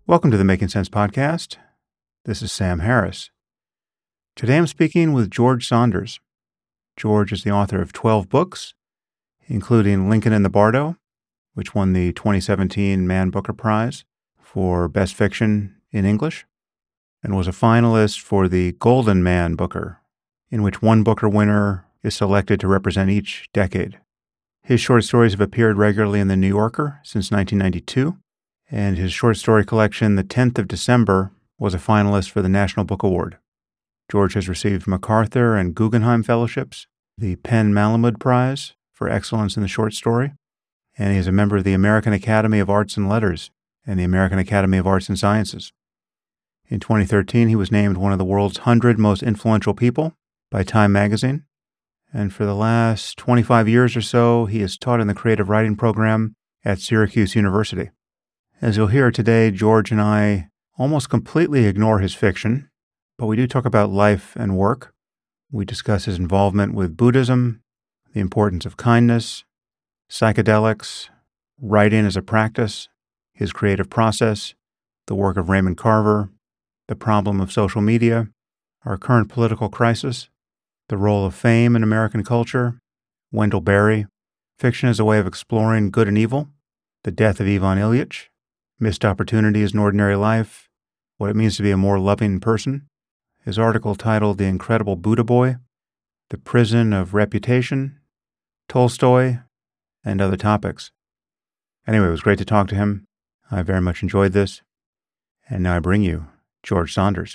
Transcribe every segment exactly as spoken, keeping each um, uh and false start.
Welcome to the Making Sense podcast. This is Sam Harris. Today I'm speaking with George Saunders. George is the author of twelve books, including Lincoln in the Bardo, which won the twenty seventeen Man Booker Prize for Best Fiction in English, and was a finalist for the Golden Man Booker, in which one Booker winner is selected to represent each decade. His short stories have appeared regularly in The New Yorker since nineteen ninety-two, and his short story collection, The tenth of December, was a finalist for the National Book Award. George has received MacArthur and Guggenheim Fellowships, the Penn-Malamud Prize for Excellence in the Short Story, and he is a member of the American Academy of Arts and Letters and the American Academy of Arts and Sciences. In twenty thirteen, he was named one of the world's one hundred most influential people by Time magazine, and for the last twenty-five years or so, he has taught in the creative writing program at Syracuse University. As you'll hear today, George and I almost completely ignore his fiction, but we do talk about life and work. We discuss his involvement with Buddhism, the importance of kindness, psychedelics, writing as a practice, his creative process, the work of Raymond Carver, the problem of social media, our current political crisis, the role of fame in American culture, Wendell Berry, fiction as a way of exploring good and evil, the death of Ivan Ilyich, missed opportunities in ordinary life, what it means to be a more loving person, his article titled The Incredible Buddha Boy, The Prison of Reputation, Tolstoy, and other topics. Anyway, it was great to talk to him. I very much enjoyed this. And now I bring you George Saunders.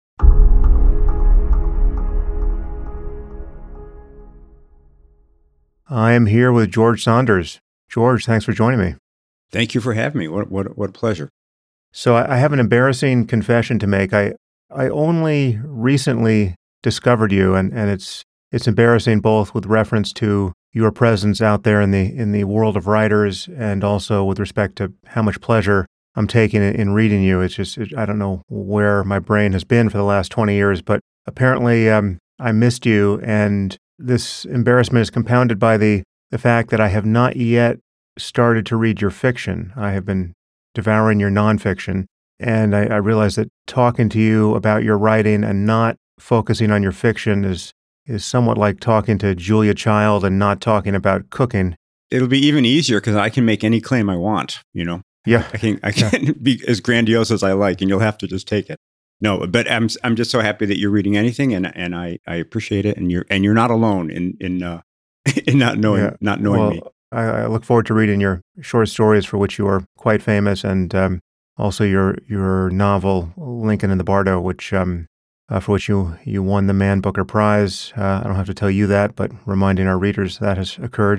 I am here with George Saunders. George, thanks for joining me. Thank you for having me. What what what a pleasure. So I, I have an embarrassing confession to make. I I only recently discovered you, and, and it's it's embarrassing both with reference to your presence out there in the in the world of writers, and also with respect to how much pleasure I'm taking in, in reading you. It's just it, I don't know where my brain has been for the last twenty years, but apparently um, I missed you, and this embarrassment is compounded by the the fact that I have not yet started to read your fiction. I have been devouring your nonfiction, and I, I realize that talking to you about your writing and not focusing on your fiction is is somewhat like talking to Julia Child and not talking about cooking. It'll be even easier because I can make any claim I want, you know? Yeah. I can I can yeah. be as grandiose as I like, and you'll have to just take it. No, but I'm I'm just so happy that you're reading anything, and and I, I appreciate it, and you're and you're not alone in in uh, in not knowing yeah. not knowing well, me. I look forward to reading your short stories, for which you are quite famous, and um, also your your novel Lincoln in the Bardo, which um, uh, for which you you won the Man Booker Prize. Uh, I don't have to tell you that, but reminding our readers that has occurred.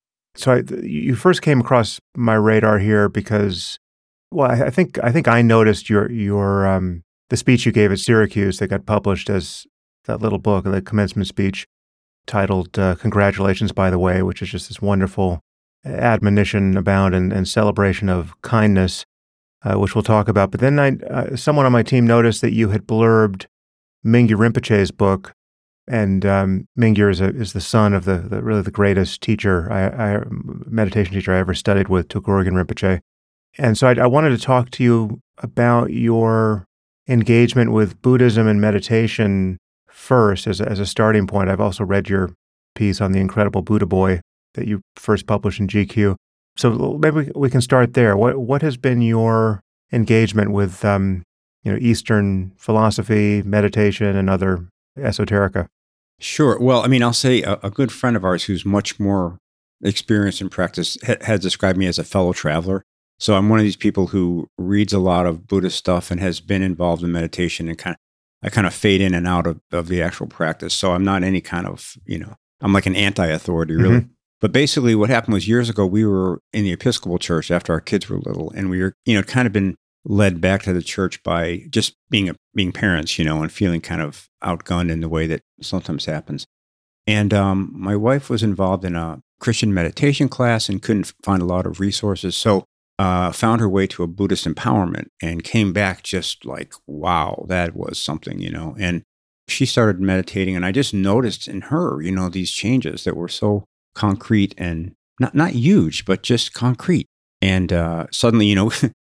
So I, you first came across my radar here because, well, I, I think I think I noticed your your um, the speech you gave at Syracuse that got published as that little book, the commencement speech, titled uh, Congratulations, by the way, which is just this wonderful admonition about and, and celebration of kindness, uh, which we'll talk about. But then I, uh, someone on my team noticed that you had blurbed Mingyur Rinpoche's book, and um, Mingyur is, a, is the son of the, the really the greatest teacher, I, I, meditation teacher I ever studied with, Tugurgen Rinpoche. And so I, I wanted to talk to you about your engagement with Buddhism and meditation first, as a, as a starting point. I've also read your piece on The Incredible Buddha Boy that you first published in G Q. So maybe we can start there. What what has been your engagement with um, you know Eastern philosophy, meditation, and other esoterica? Sure. Well, I mean, I'll say a, a good friend of ours who's much more experienced in practice ha- has described me as a fellow traveler. So I'm one of these people who reads a lot of Buddhist stuff and has been involved in meditation, and kind of I kind of fade in and out of, of the actual practice. So I'm not any kind of, you know, I'm like an anti-authority, really. Mm-hmm. But basically what happened was years ago, we were in the Episcopal Church after our kids were little, and we were, you know, kind of been led back to the church by just being a, being parents, you know, and feeling kind of outgunned in the way that sometimes happens. And um, my wife was involved in a Christian meditation class and couldn't find a lot of resources. So uh, found her way to a Buddhist empowerment and came back just like, wow, that was something, you know. And she started meditating, and I just noticed in her, you know, these changes that were so concrete and not not huge, but just concrete. And uh, suddenly, you know,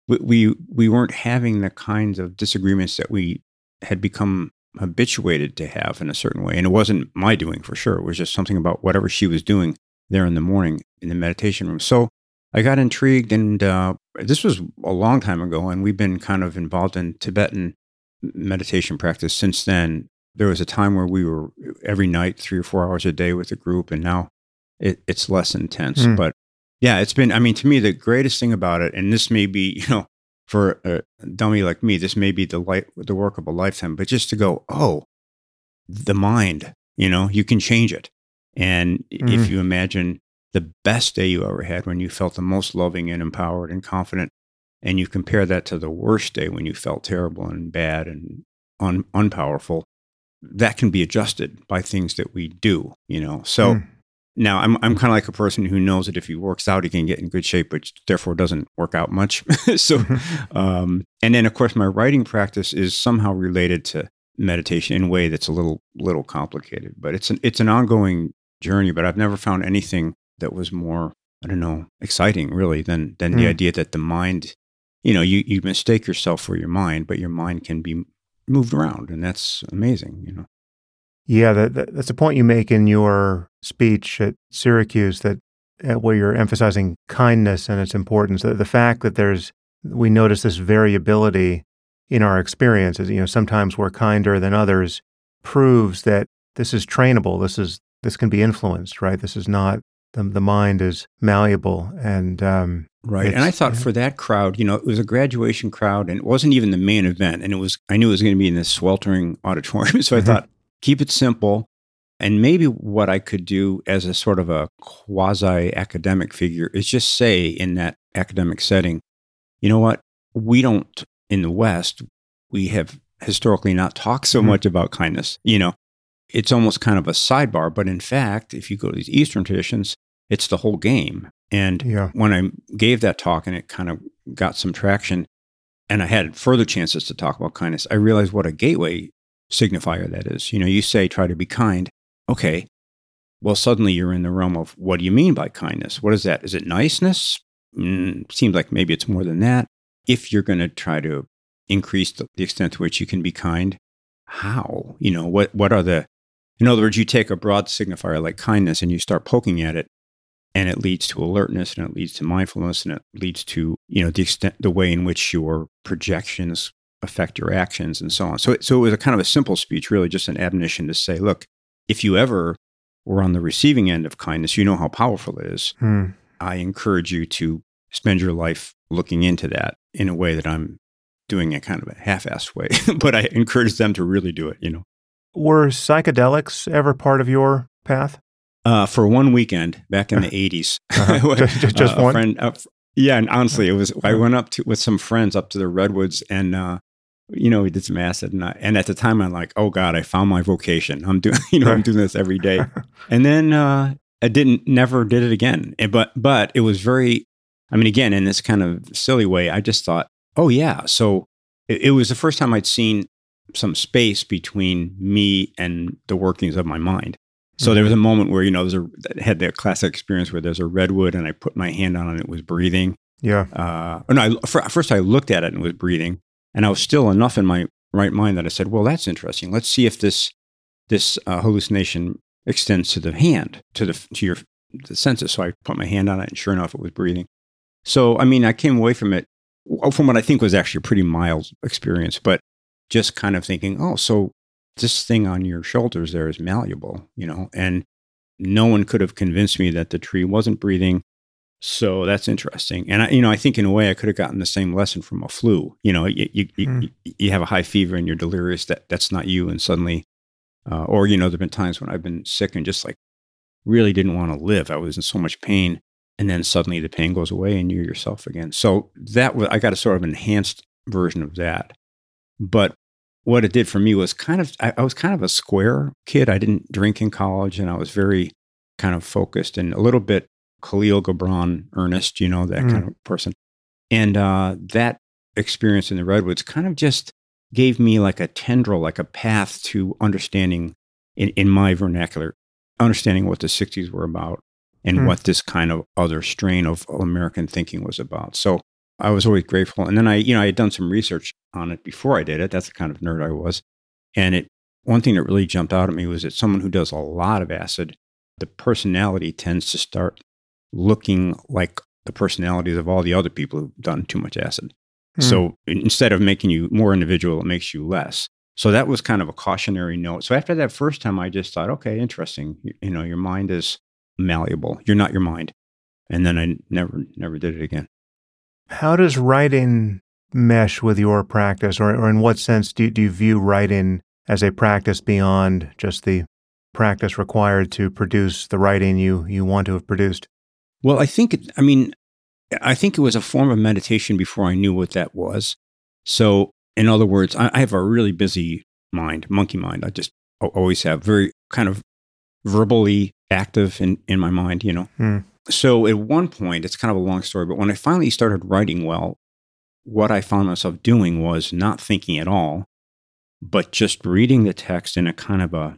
we, we we weren't having the kinds of disagreements that we had become habituated to have in a certain way. And it wasn't my doing for sure. It was just something about whatever she was doing there in the morning in the meditation room. So I got intrigued, and uh, this was a long time ago, and we've been kind of involved in Tibetan meditation practice since then. There was a time where we were every night, three or four hours a day with a group, and now it, it's less intense. Mm. But yeah, it's been, I mean, to me, the greatest thing about it, and this may be, you know, for a dummy like me, this may be the light, the work of a lifetime, but just to go, oh, the mind, you know, you can change it. And mm. if you imagine the best day you ever had when you felt the most loving and empowered and confident, and you compare that to the worst day when you felt terrible and bad and un- unpowerful, that can be adjusted by things that we do, you know. So mm. now I'm I'm kind of like a person who knows that if he works out, he can get in good shape, but therefore doesn't work out much. so, um, and then of course my writing practice is somehow related to meditation in a way that's a little little complicated, but it's an it's an ongoing journey. But I've never found anything that was more, I don't know, exciting really than than mm. the idea that the mind, you know, you you mistake yourself for your mind, but your mind can be moved around, and that's amazing, you know. Yeah, that, that, that's a point you make in your speech at Syracuse, that uh, where you're emphasizing kindness and its importance. The, the fact that there's, we notice this variability in our experiences. You know, sometimes we're kinder than others, proves that this is trainable. This is this can be influenced, right? This is not the the mind is malleable, and um, right. And I thought yeah. for that crowd, you know, it was a graduation crowd, and it wasn't even the main event. And it was, I knew it was going to be in this sweltering auditorium, so I mm-hmm. thought, keep it simple. And maybe what I could do as a sort of a quasi-academic figure is just say in that academic setting, you know what, we don't, in the West, we have historically not talked so mm-hmm. much about kindness. You know, it's almost kind of a sidebar, but in fact, if you go to these Eastern traditions, it's the whole game. And yeah. when I gave that talk and it kind of got some traction, and I had further chances to talk about kindness, I realized what a gateway signifier that is. You know, you say, try to be kind. Okay. Well, suddenly you're in the realm of, what do you mean by kindness? What is that? Is it niceness? Mm, seems like maybe it's more than that. If you're going to try to increase the, the extent to which you can be kind, how? You know, what, what are the, in other words, you take a broad signifier like kindness and you start poking at it, and it leads to alertness, and it leads to mindfulness, and it leads to, you know, the extent, the way in which your projections affect your actions and so on. So, so it was a kind of a simple speech, really just an admonition to say, look, if you ever were on the receiving end of kindness, you know how powerful it is. Hmm. I encourage you to spend your life looking into that in a way that I'm doing it kind of a half-assed way, but I encourage them to really do it, you know. Were psychedelics ever part of your path? Uh, for one weekend back in the eighties. Uh-huh. just just uh, one? Friend, uh, yeah, and honestly, it was, I went up to with some friends up to the Redwoods, and uh, you know, we did some acid, and, I, and at the time I'm like, oh God, I found my vocation. I'm doing, you know, I'm doing this every day. And then uh, I didn't, never did it again. And, but, but it was very, I mean, again, in this kind of silly way, I just thought, oh yeah. So it, it was the first time I'd seen some space between me and the workings of my mind. So mm-hmm. there was a moment where, you know, there's a, had that classic experience where there's a redwood and I put my hand on it and it was breathing. Yeah. Uh, no, I, first I looked at it and it was breathing. And I was still enough in my right mind that I said, well, that's interesting. Let's see if this this uh, hallucination extends to the hand, to the to your the senses. So I put my hand on it, and sure enough, it was breathing. So, I mean, I came away from it, from what I think was actually a pretty mild experience, but just kind of thinking, oh, so this thing on your shoulders there is malleable, you know, and no one could have convinced me that the tree wasn't breathing. So that's interesting. And I, you know, I think in a way I could have gotten the same lesson from a flu. You know, you you, mm. you, you have a high fever and you're delirious, that that's not you. And suddenly, uh, or, you know, there've been times when I've been sick and just like really didn't want to live. I was in so much pain. And then suddenly the pain goes away and you're yourself again. So that was, I got a sort of enhanced version of that. But what it did for me was kind of, I, I was kind of a square kid. I didn't drink in college, and I was very kind of focused and a little bit Khalil Gibran earnest, you know, that mm. kind of person. And uh, that experience in the Redwoods kind of just gave me like a tendril, like a path to understanding, in, in my vernacular, understanding what the sixties were about and mm. what this kind of other strain of American thinking was about. So I was always grateful. And then I, you know, I had done some research on it before I did it. That's the kind of nerd I was. And it, one thing that really jumped out at me was that someone who does a lot of acid, the personality tends to start looking like the personalities of all the other people who've done too much acid. Hmm. So instead of making you more individual, it makes you less. So that was kind of a cautionary note. So after that first time, I just thought, okay, interesting. You, you know, your mind is malleable. You're not your mind. And then I never, never did it again. How does writing mesh with your practice, or, or in what sense do, do you view writing as a practice beyond just the practice required to produce the writing you, you want to have produced? Well, I think, it, I mean, I think it was a form of meditation before I knew what that was. So in other words, I, I have a really busy mind, monkey mind. I just always have very kind of verbally active in, in my mind, you know. Hmm. So at one point, it's kind of a long story, but when I finally started writing well, what I found myself doing was not thinking at all, but just reading the text in a kind of a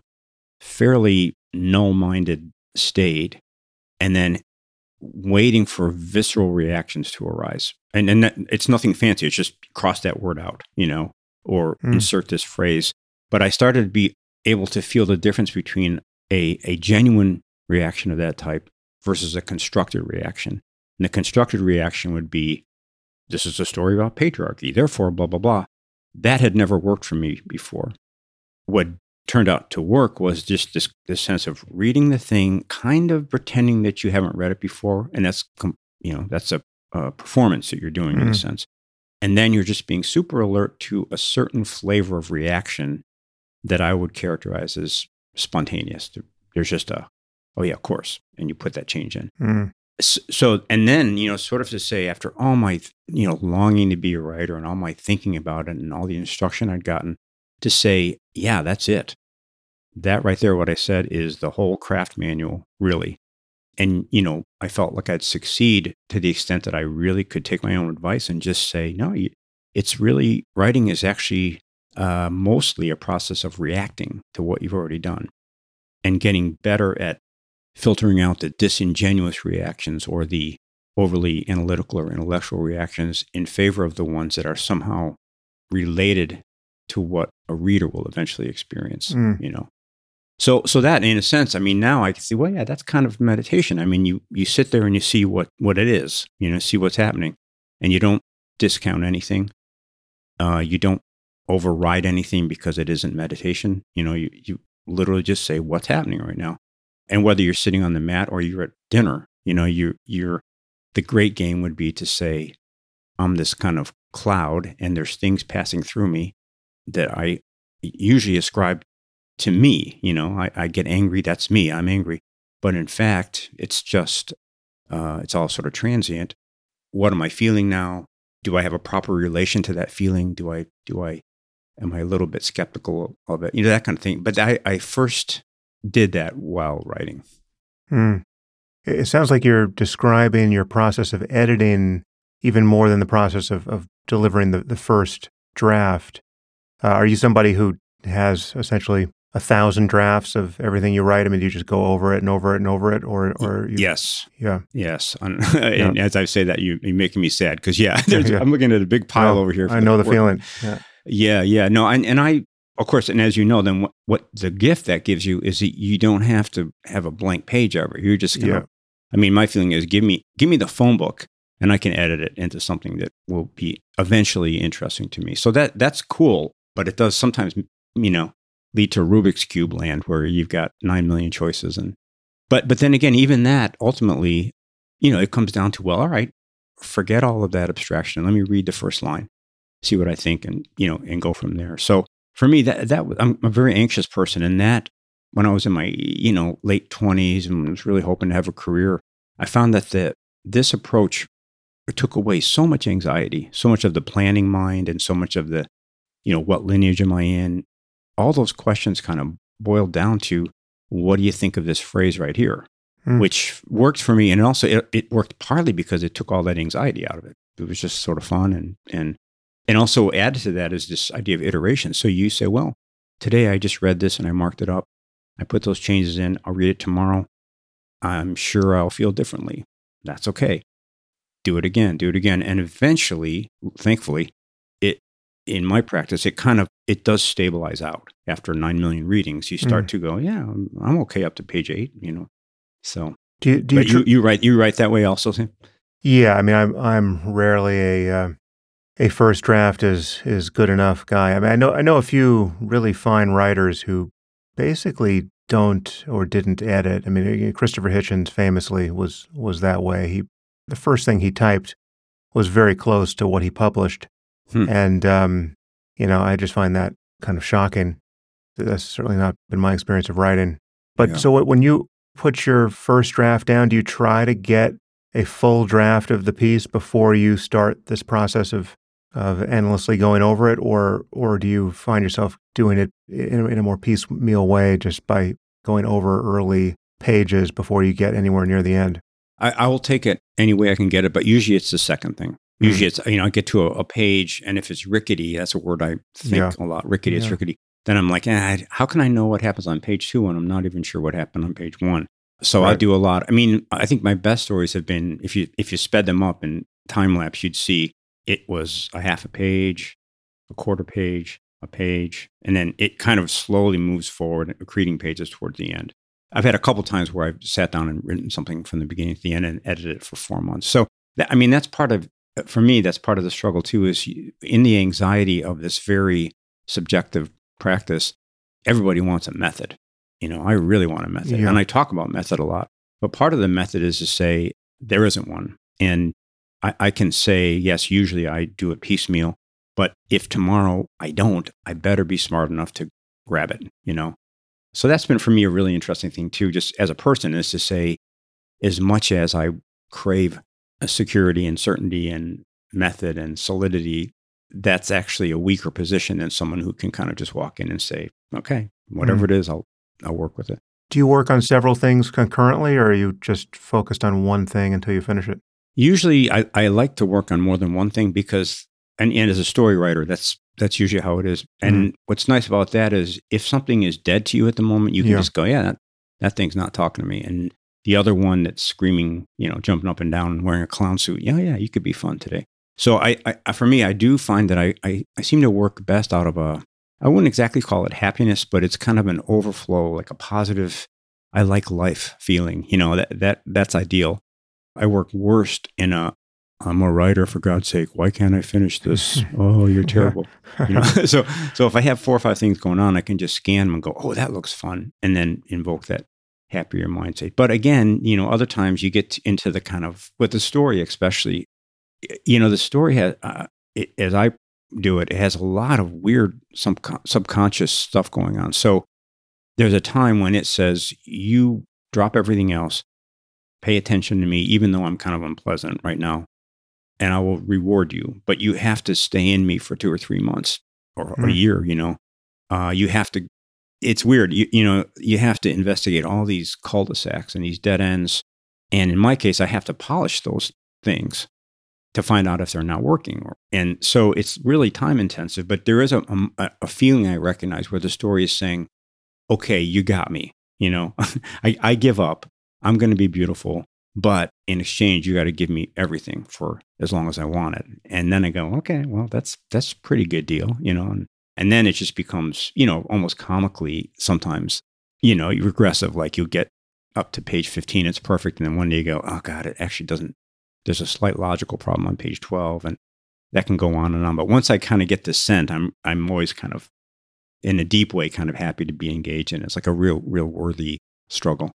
fairly null-minded state, and then waiting for visceral reactions to arise. And, and that, it's nothing fancy. It's just cross that word out, you know, or mm. insert this phrase. But I started to be able to feel the difference between a, a genuine reaction of that type versus a constructed reaction. And the constructed reaction would be, this is a story about patriarchy, therefore, blah, blah, blah. That had never worked for me before. What turned out to work was just this, this sense of reading the thing, kind of pretending that you haven't read it before. And that's, you know, that's a, a performance that you're doing mm. in a sense. And then you're just being super alert to a certain flavor of reaction that I would characterize as spontaneous. There's just a, oh yeah, of course. And you put that change in. Mm. So, and then, you know, sort of to say, after all my, you know, longing to be a writer and all my thinking about it and all the instruction I'd gotten, to say, yeah, that's it. That right there, what I said, is the whole craft manual, really. And, you know, I felt like I'd succeed to the extent that I really could take my own advice and just say, no, it's really, writing is actually uh, mostly a process of reacting to what you've already done and getting better at filtering out the disingenuous reactions or the overly analytical or intellectual reactions in favor of the ones that are somehow related to what a reader will eventually experience, mm. you know. So so that, in a sense, I mean, now I can see, well, yeah, that's kind of meditation. I mean, you you sit there and you see what, what it is, you know, see what's happening, and you don't discount anything. Uh, you don't override anything because it isn't meditation. You know, you, you literally just say what's happening right now. And whether you're sitting on the mat or you're at dinner, you know, you you're, the great game would be to say, I'm this kind of cloud and there's things passing through me that I usually ascribe to me. You know, I, I get angry. That's me. I'm angry. But in fact, it's just, uh, it's all sort of transient. What am I feeling now? Do I have a proper relation to that feeling? Do I, do I, am I a little bit skeptical of it? You know, that kind of thing. But I, I first did that while writing. Hmm. It sounds like you're describing your process of editing even more than the process of, of delivering the, the first draft. Uh, are you somebody who has essentially a thousand drafts of everything you write? I mean, do you just go over it and over it and over it, or or you, yes, yeah, yes. and yeah. As I say that, you, you're making me sad because yeah, yeah, I'm looking at a big pile no, over here. I know the, the feeling. Yeah, yeah, yeah. No, and and I, of course, and as you know, then what, what the gift that gives you is that you don't have to have a blank page ever. You're just gonna. Yeah. I mean, my feeling is give me give me the phone book, and I can edit it into something that will be eventually interesting to me. So that that's cool, but it does sometimes, you know, lead to Rubik's Cube land where you've got nine million choices. And but but then again, even that ultimately, you know, it comes down to, well, all right, forget all of that abstraction. Let me read the first line, see what I think, and you know, and go from there. So for me, that that I'm a very anxious person, and that when I was in my you know late twenties and was really hoping to have a career, I found that the this approach took away so much anxiety, so much of the planning mind, and so much of the, you know, what lineage am I in? All those questions kind of boiled down to, what do you think of this phrase right here? Mm. Which worked for me. And also it, it worked partly because it took all that anxiety out of it. It was just sort of fun. And, and, and also added to that is this idea of iteration. So you say, well, today I just read this and I marked it up. I put those changes in. I'll read it tomorrow. I'm sure I'll feel differently. That's okay. do it again, do it again. And eventually, thankfully, it in my practice, it kind of, it does stabilize out after nine million readings. You start mm. to go, yeah, I'm, I'm okay up to page eight, you know. So do you, do you, but tr- you, you write, you write that way also, Sam? Yeah. I mean, I'm, I'm rarely a, uh, a first draft is, is good enough guy. I mean, I know, I know a few really fine writers who basically don't or didn't edit. I mean, Christopher Hitchens famously was, was that way. He, the first thing he typed was very close to what he published. Hmm. And, um, you know, I just find that kind of shocking. That's certainly not been my experience of writing. But yeah. So when you put your first draft down, do you try to get a full draft of the piece before you start this process of, of endlessly going over it? Or, or do you find yourself doing it in, in a more piecemeal way just by going over early pages before you get anywhere near the end? I, I will take it any way I can get it, but usually it's the second thing. Usually mm. it's, you know, I get to a, a page, and if it's rickety, that's a word I think yeah. a lot, rickety, yeah. it's rickety. Then I'm like, eh, how can I know what happens on page two when I'm not even sure what happened on page one? So right. I do a lot. I mean, I think my best stories have been, if you if you sped them up in time lapse, you'd see it was a half a page, a quarter page, a page, and then it kind of slowly moves forward, accreting pages towards the end. I've had a couple times where I've sat down and written something from the beginning to the end and edited it for four months. So, that, I mean, that's part of, for me, that's part of the struggle too, is in the anxiety of this very subjective practice, everybody wants a method. You know, I really want a method. Yeah. And I talk about method a lot. But part of the method is to say there isn't one. And I, I can say, yes, usually I do it piecemeal. But if tomorrow I don't, I better be smart enough to grab it, you know? So that's been for me a really interesting thing too, just as a person, is to say, as much as I crave a security and certainty and method and solidity, that's actually a weaker position than someone who can kind of just walk in and say, okay, whatever mm. it is, I'll I'll work with it. Do you work on several things concurrently, or are you just focused on one thing until you finish it? Usually I, I like to work on more than one thing because, and, and as a story writer, that's that's usually how it is. And mm. what's nice about that is if something is dead to you at the moment, you can yeah. just go, yeah, that, that thing's not talking to me. And the other one that's screaming, you know, jumping up and down and wearing a clown suit, yeah, yeah, you could be fun today. So I, I for me, I do find that I, I, I seem to work best out of a, I wouldn't exactly call it happiness, but it's kind of an overflow, like a positive, I like life feeling. You know, that that that's ideal. I work worst in a, I'm a writer, for God's sake, why can't I finish this? Oh, you're terrible. You know? so so if I have four or five things going on, I can just scan them and go, oh, that looks fun. And then invoke that happier mindset. But again, you know, other times you get into the kind of, with the story especially, you know, the story has, uh, it, as I do it, it has a lot of weird sub- subconscious stuff going on. So there's a time when it says, you drop everything else, pay attention to me, even though I'm kind of unpleasant right now, and I will reward you. But you have to stay in me for two or three months or mm. a year, you know. Uh, you have to, it's weird, you, you know, you have to investigate all these cul-de-sacs and these dead ends. And in my case, I have to polish those things to find out if they're not working. And so it's really time intensive, but there is a, a, a feeling I recognize where the story is saying, okay, you got me, you know, I, I give up, I'm going to be beautiful, but in exchange, you got to give me everything for as long as I want it. And then I go, okay, well, that's, that's a pretty good deal, you know, and, and then it just becomes, you know, almost comically sometimes, you know, regressive, like you get up to page fifteen, it's perfect. And then one day you go, oh God, it actually doesn't, there's a slight logical problem on page twelve, and that can go on and on. But once I kind of get the scent, I'm I'm always kind of, in a deep way, kind of happy to be engaged in. It's like a real, real worthy struggle.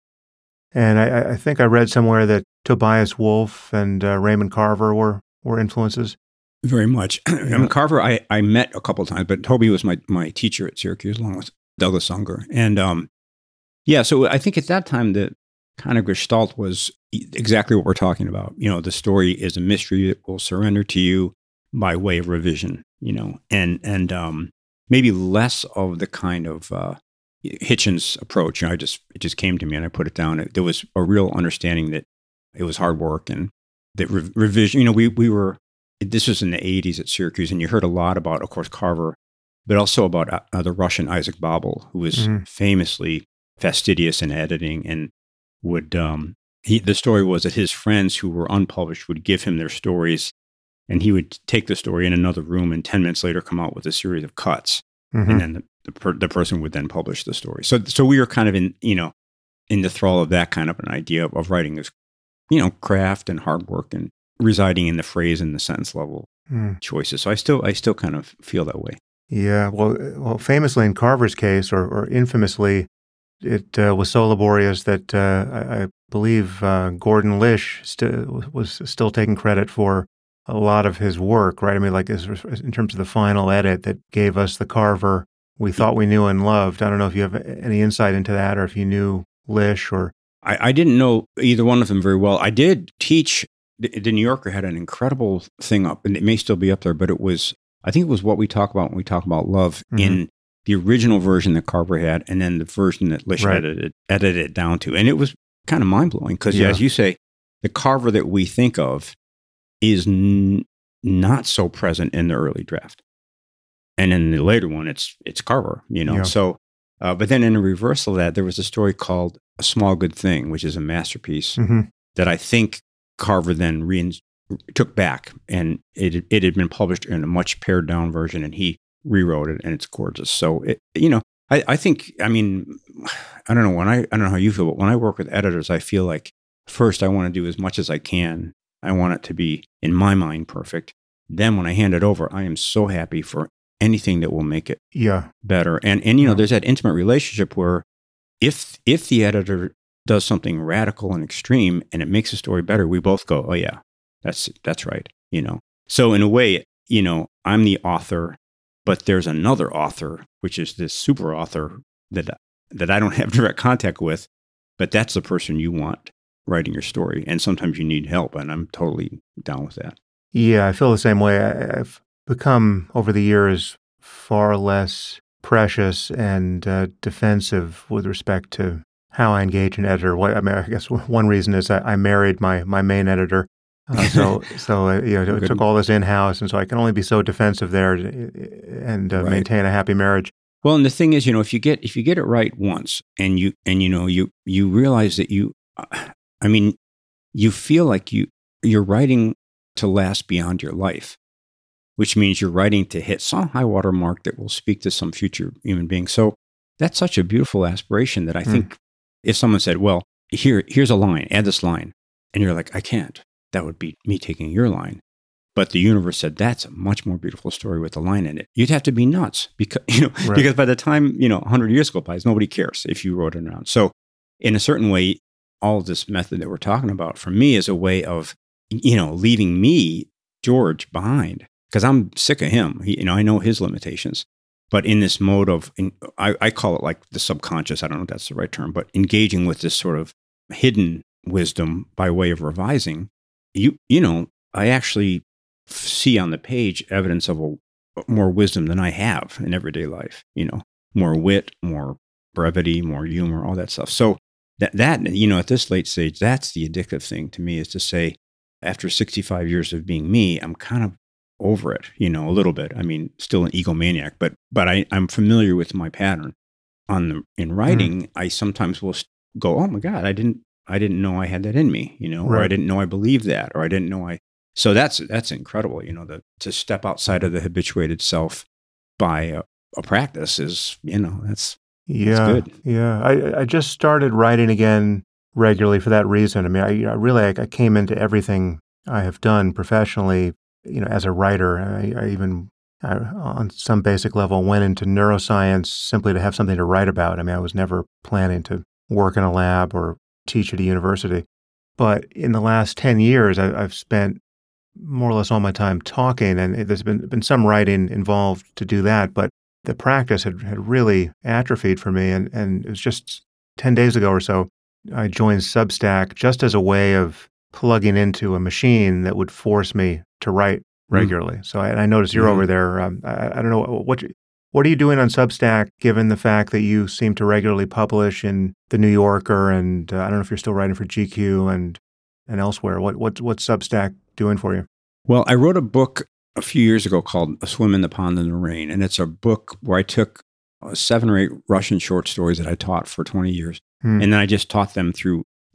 And I, I think I read somewhere that Tobias Wolff and uh, Raymond Carver were were influences. Very much. Yeah. I mean, Carver, I, I met a couple of times, but Toby was my my teacher at Syracuse, along with Douglas Unger. And um, yeah, so I think at that time the kind of gestalt was exactly what we're talking about. You know, the story is a mystery that will surrender to you by way of revision, you know, and, and um, maybe less of the kind of uh, Hitchens approach. You know, I just, it just came to me and I put it down. It, there was a real understanding that it was hard work and that re- revision, you know, we, we were, this was in the eighties at Syracuse, and you heard a lot about, of course, Carver, but also about uh, the Russian Isaac Babel, who was mm-hmm. famously fastidious in editing and would um, he, the story was that his friends who were unpublished would give him their stories, and he would take the story in another room and ten minutes later come out with a series of cuts. Mm-hmm. And then the, the, per, the person would then publish the story. So, so we were kind of in, you know, in the thrall of that kind of an idea of, of writing as, you know, craft and hard work and residing in the phrase and the sentence level mm. choices. So I still, I still kind of feel that way. Yeah. Well, well, famously in Carver's case, or, or infamously, it uh, was so laborious that uh, I, I believe uh, Gordon Lish st- was still taking credit for a lot of his work, right? I mean, like as, in terms of the final edit that gave us the Carver we thought we knew and loved. I don't know if you have any insight into that, or if you knew Lish or... I, I didn't know either one of them very well. I did teach, the, the New Yorker had an incredible thing up, and it may still be up there, but it was, I think it was What We Talk About When We Talk About Love mm-hmm. in the original version that Carver had, and then the version that Lish right. edited, edited it down to. And it was kind of mind-blowing because, yeah. as you say, the Carver that we think of is n- not so present in the early draft. And in the later one, it's it's Carver, you know. Yeah. So, uh, but then in a reversal of that, there was a story called A Small Good Thing, which is a masterpiece mm-hmm. that I think Carver then re- took back, and it it had been published in a much pared down version, and he rewrote it, and it's gorgeous. So, it, you know, I, I think, I mean, I don't know when I I don't know how you feel, but when I work with editors, I feel like first I want to do as much as I can. I want it to be, in my mind, perfect. Then when I hand it over, I am so happy for anything that will make it yeah. better. And, and you know, yeah. there's that intimate relationship where if if the editor does something radical and extreme and it makes the story better, we both go, oh, yeah, that's that's right, you know. So in a way, you know, I'm the author, but there's another author, which is this super author that that I don't have direct contact with, but that's the person you want writing your story. And sometimes you need help, and I'm totally down with that. Yeah, I feel the same way. I, I've become, over the years, far less precious and uh, defensive with respect to how I engage an editor. What, I mean, I guess one reason is I, I married my my main editor, uh, so so uh, you know, it took all this in house, and so I can only be so defensive there and uh, right. maintain a happy marriage. Well, and the thing is, you know, if you get if you get it right once, and you and you know you you realize that you, uh, I mean, you feel like you you're writing to last beyond your life, which means you're writing to hit some high water mark that will speak to some future human being. So that's such a beautiful aspiration that I mm. think if someone said, well, here, here's a line, add this line, and you're like, I can't, that would be me taking your line. But the universe said, that's a much more beautiful story with a line in it. You'd have to be nuts because, you know, right. because by the time, you know, one hundred years go by, nobody cares if you wrote it down. So in a certain way, all of this method that we're talking about for me is a way of, you know, leaving me, George, behind. Because I'm sick of him. He, you know, I know his limitations. But in this mode of, in, I, I call it like the subconscious, I don't know if that's the right term, but engaging with this sort of hidden wisdom by way of revising, you you know, I actually see on the page evidence of a, more wisdom than I have in everyday life, you know, more wit, more brevity, more humor, all that stuff. So that, that you know, at this late stage, that's the addictive thing to me, is to say, after sixty-five years of being me, I'm kind of over it, you know, a little bit. I mean, still an egomaniac, but but I, I'm familiar with my pattern. On the in writing, mm. I sometimes will go, oh my God, I didn't I didn't know I had that in me, you know, right. or I didn't know I believed that, or I didn't know I. So that's that's incredible, you know, the, to step outside of the habituated self by a, a practice is, you know, that's yeah, that's good. Yeah. I I just started writing again regularly for that reason. I mean, I, I really I came into everything I have done professionally, you know, as a writer. I, I even, I, on some basic level, went into neuroscience simply to have something to write about. I mean, I was never planning to work in a lab or teach at a university. But in the last ten years, I, I've spent more or less all my time talking, and there's been been some writing involved to do that, but the practice had, had really atrophied for me. And, and it was just ten days ago or so, I joined Substack just as a way of plugging into a machine that would force me to write regularly. Mm. So I, and I noticed you're mm. over there. Um, I, I don't know, what what are you doing on Substack, given the fact that you seem to regularly publish in The New Yorker, and uh, I don't know if you're still writing for G Q and and elsewhere. What what what's Substack doing for you? Well, I wrote a book a few years ago called A Swim in the Pond in the Rain, and it's a book where I took uh, seven or eight Russian short stories that I taught for twenty years, mm. and then I just taught them through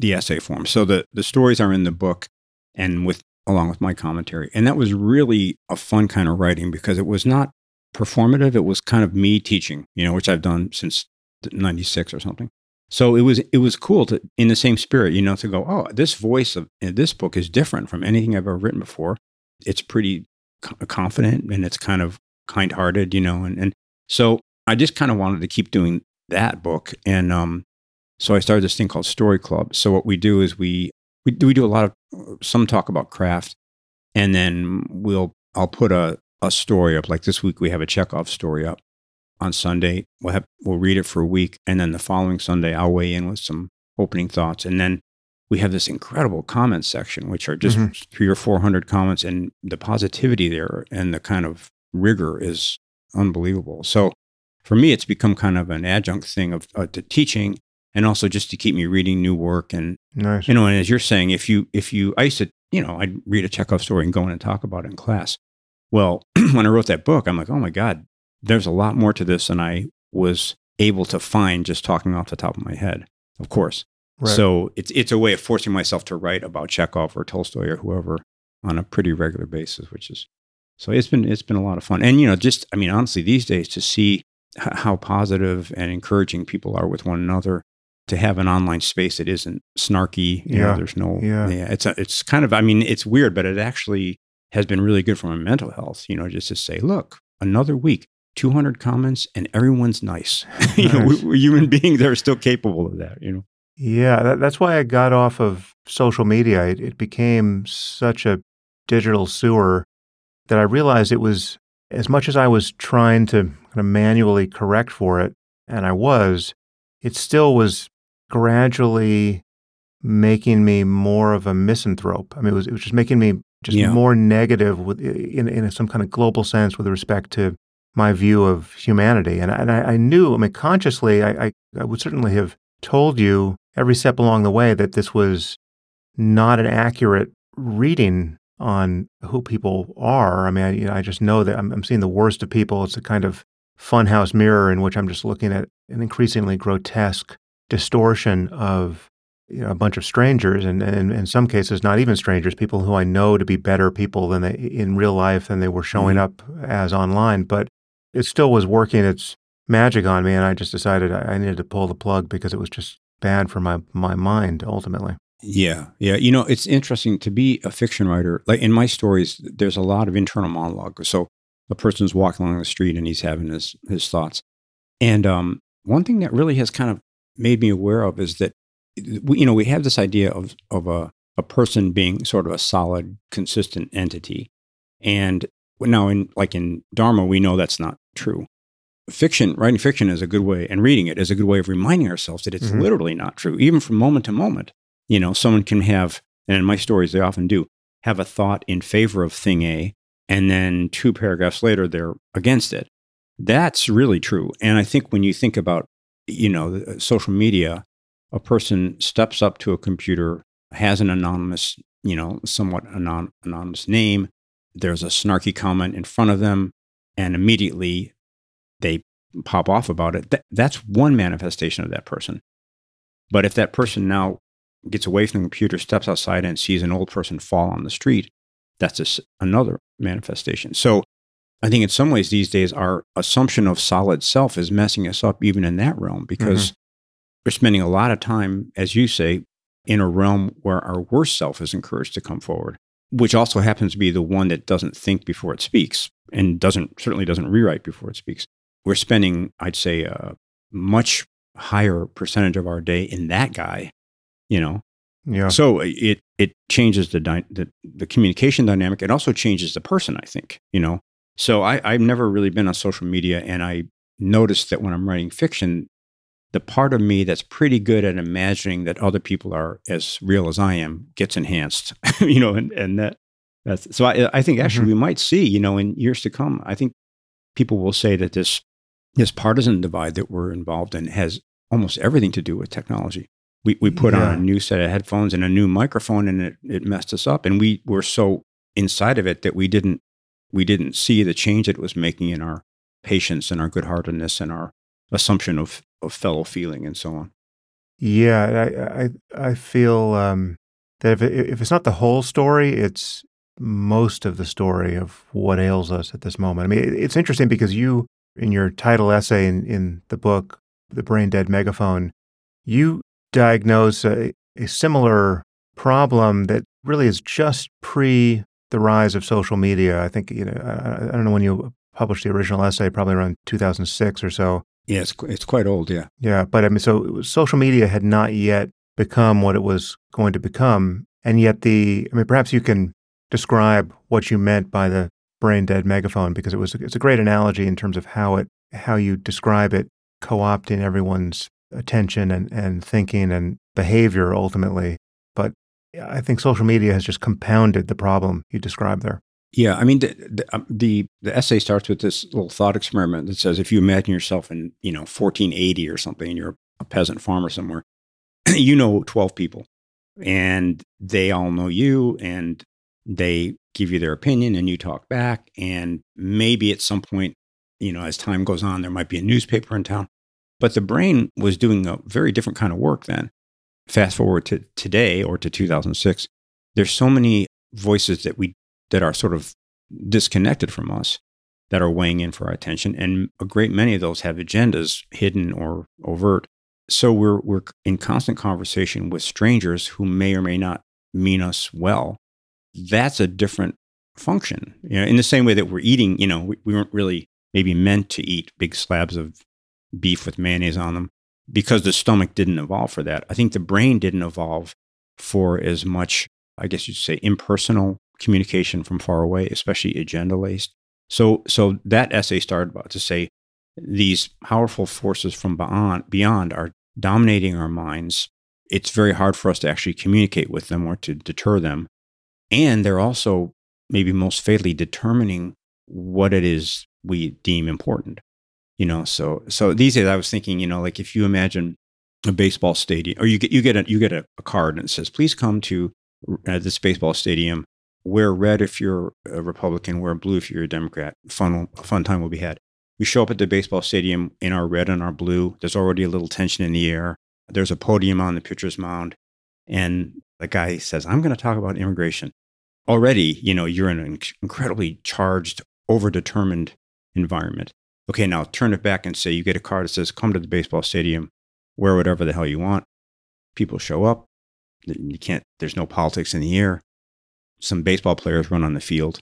the essay form. So the, the stories are in the book and with along with my commentary. And that was really a fun kind of writing because it was not performative. It was kind of me teaching, you know, which I've done since ninety-six or something. So it was it was cool to, in the same spirit, you know, to go, oh, this voice of in this book is different from anything I've ever written before. It's pretty co- confident and it's kind of kind-hearted, you know, and, and so I just kind of wanted to keep doing that book. And um, so I started this thing called Story Club. So what we do is we we do, we do a lot of, some talk about craft, and then we'll, I'll put a, a story up. Like this week we have a Chekhov story up on Sunday. We'll have, we'll read it for a week. And then the following Sunday, I'll weigh in with some opening thoughts. And then we have this incredible comment section, which are just mm-hmm. three or four hundred comments, and the positivity there and the kind of rigor is unbelievable. So for me, it's become kind of an adjunct thing of uh, to teaching, and also just to keep me reading new work. And nice. You know, and as you're saying, if you if you I used to, you know, I'd read a Chekhov story and go in and talk about it in class. Well, when I wrote that book, I'm like, oh my God, there's a lot more to this than I was able to find just talking off the top of my head. Of course. Right. So it's it's a way of forcing myself to write about Chekhov or Tolstoy or whoever on a pretty regular basis, which is so it's been it's been a lot of fun. And you know, just I mean, honestly, these days to see h- how positive and encouraging people are with one another, to have an online space that isn't snarky. You yeah. know, there's no yeah. yeah. It's a, it's kind of I mean, it's weird, but it actually has been really good for my mental health. You know, just to say, look, another week, two hundred comments, and everyone's nice. you nice. know, we, we're human beings that are still capable of that. You know. Yeah, that, that's why I got off of social media. It, it became such a digital sewer that I realized it was, as much as I was trying to kind of manually correct for it, and I was, it still was gradually making me more of a misanthrope. I mean, it was, it was just making me just yeah. more negative with, in, in some kind of global sense with respect to my view of humanity. And, and I, I knew, I mean, consciously, I, I, I would certainly have told you every step along the way that this was not an accurate reading on who people are. I mean, I, you know, I just know that I'm, I'm seeing the worst of people. It's a kind of funhouse mirror in which I'm just looking at an increasingly grotesque distortion of, you know, a bunch of strangers, and, and in some cases, not even strangers, people who I know to be better people than they in real life than they were showing mm-hmm. up as online. But it still was working its magic on me, and I just decided I, I needed to pull the plug because it was just bad for my my mind ultimately. Yeah, yeah. You know, it's interesting to be a fiction writer. Like in my stories, there's a lot of internal monologue. So a person's walking along the street and he's having his his thoughts. And um, one thing that really has kind of made me aware of is that, we, you know, we have this idea of of a a person being sort of a solid, consistent entity. And now, in like in Dharma, we know that's not true. Fiction, writing fiction is a good way, and reading it is a good way of reminding ourselves that it's mm-hmm. literally not true, even from moment to moment. You know, someone can have, and in my stories, they often do, have a thought in favor of thing A, and then two paragraphs later, they're against it. That's really true. And I think when you think about, you know, social media, a person steps up to a computer, has an anonymous, you know, somewhat anon- anonymous name, there's a snarky comment in front of them, and immediately they pop off about it. Th- that's one manifestation of that person. But if that person now gets away from the computer, steps outside and sees an old person fall on the street, that's a, another manifestation. So I think in some ways these days our assumption of solid self is messing us up even in that realm, because mm-hmm. we're spending a lot of time, as you say, in a realm where our worst self is encouraged to come forward, which also happens to be the one that doesn't think before it speaks and doesn't certainly doesn't rewrite before it speaks. We're spending, I'd say, a much higher percentage of our day in that guy, you know. Yeah. So it it changes the, dy- the the communication dynamic. It also changes the person, I think, you know. So I, I've never really been on social media, and I noticed that when I'm writing fiction, the part of me that's pretty good at imagining that other people are as real as I am gets enhanced, you know, and, and that that's so I, I think actually mm-hmm. we might see, you know, in years to come, I think people will say that this this partisan divide that we're involved in has almost everything to do with technology. We we put yeah. on a new set of headphones and a new microphone, and it, it messed us up. And we were so inside of it that we didn't we didn't see the change it was making in our patience and our good-heartedness and our assumption of, of fellow feeling and so on. Yeah, I I, I feel um, that if it, if it's not the whole story, it's most of the story of what ails us at this moment. I mean, it, it's interesting because you, in your title essay in, in the book, The Brain Dead Megaphone, you diagnose a, a similar problem that really is just pre the rise of social media. I think, you know, I, I don't know when you published the original essay, probably around two thousand six or so. Yeah, it's, it's quite old, yeah. Yeah, but I mean, so it was, social media had not yet become what it was going to become. And yet the, I mean, perhaps you can describe what you meant by the brain dead megaphone, because it was, it's a great analogy in terms of how it, how you describe it, co-opting everyone's attention and, and thinking and behavior ultimately. But I think social media has just compounded the problem you described there. Yeah, I mean, the, the the the essay starts with this little thought experiment that says, if you imagine yourself in, you know, fourteen eighty or something, and you're a peasant farmer somewhere, you know twelve people, and they all know you, and they give you their opinion, and you talk back, and maybe at some point, you know, as time goes on, there might be a newspaper in town. But the brain was doing a very different kind of work then. Fast forward to today or to two thousand six, there's so many voices that we that are sort of disconnected from us, that are weighing in for our attention. And a great many of those have agendas, hidden or overt. So we're we're in constant conversation with strangers who may or may not mean us well. That's a different function. You know, in the same way that we're eating, you know, we, we weren't really maybe meant to eat big slabs of beef with mayonnaise on them because the stomach didn't evolve for that. I think the brain didn't evolve for as much, I guess you'd say, impersonal communication from far away, especially agenda-laced. So so that essay started about to say these powerful forces from beyond, beyond are dominating our minds. It's very hard for us to actually communicate with them or to deter them. And they're also maybe most fatally determining what it is we deem important. You know, so so these days I was thinking, you know, like if you imagine a baseball stadium, or you get you get a you get a, a card and it says, please come to uh, this baseball stadium. Wear red if you're a Republican, wear blue if you're a Democrat. Fun, a fun time will be had. We show up at the baseball stadium in our red and our blue. There's already a little tension in the air. There's a podium on the pitcher's mound. And the guy says, I'm going to talk about immigration. Already, you know, you're in an incredibly charged, overdetermined environment. Okay, now turn it back and say you get a card that says, come to the baseball stadium, wear whatever the hell you want. People show up. You can't, there's no politics in the air. Some baseball players run on the field.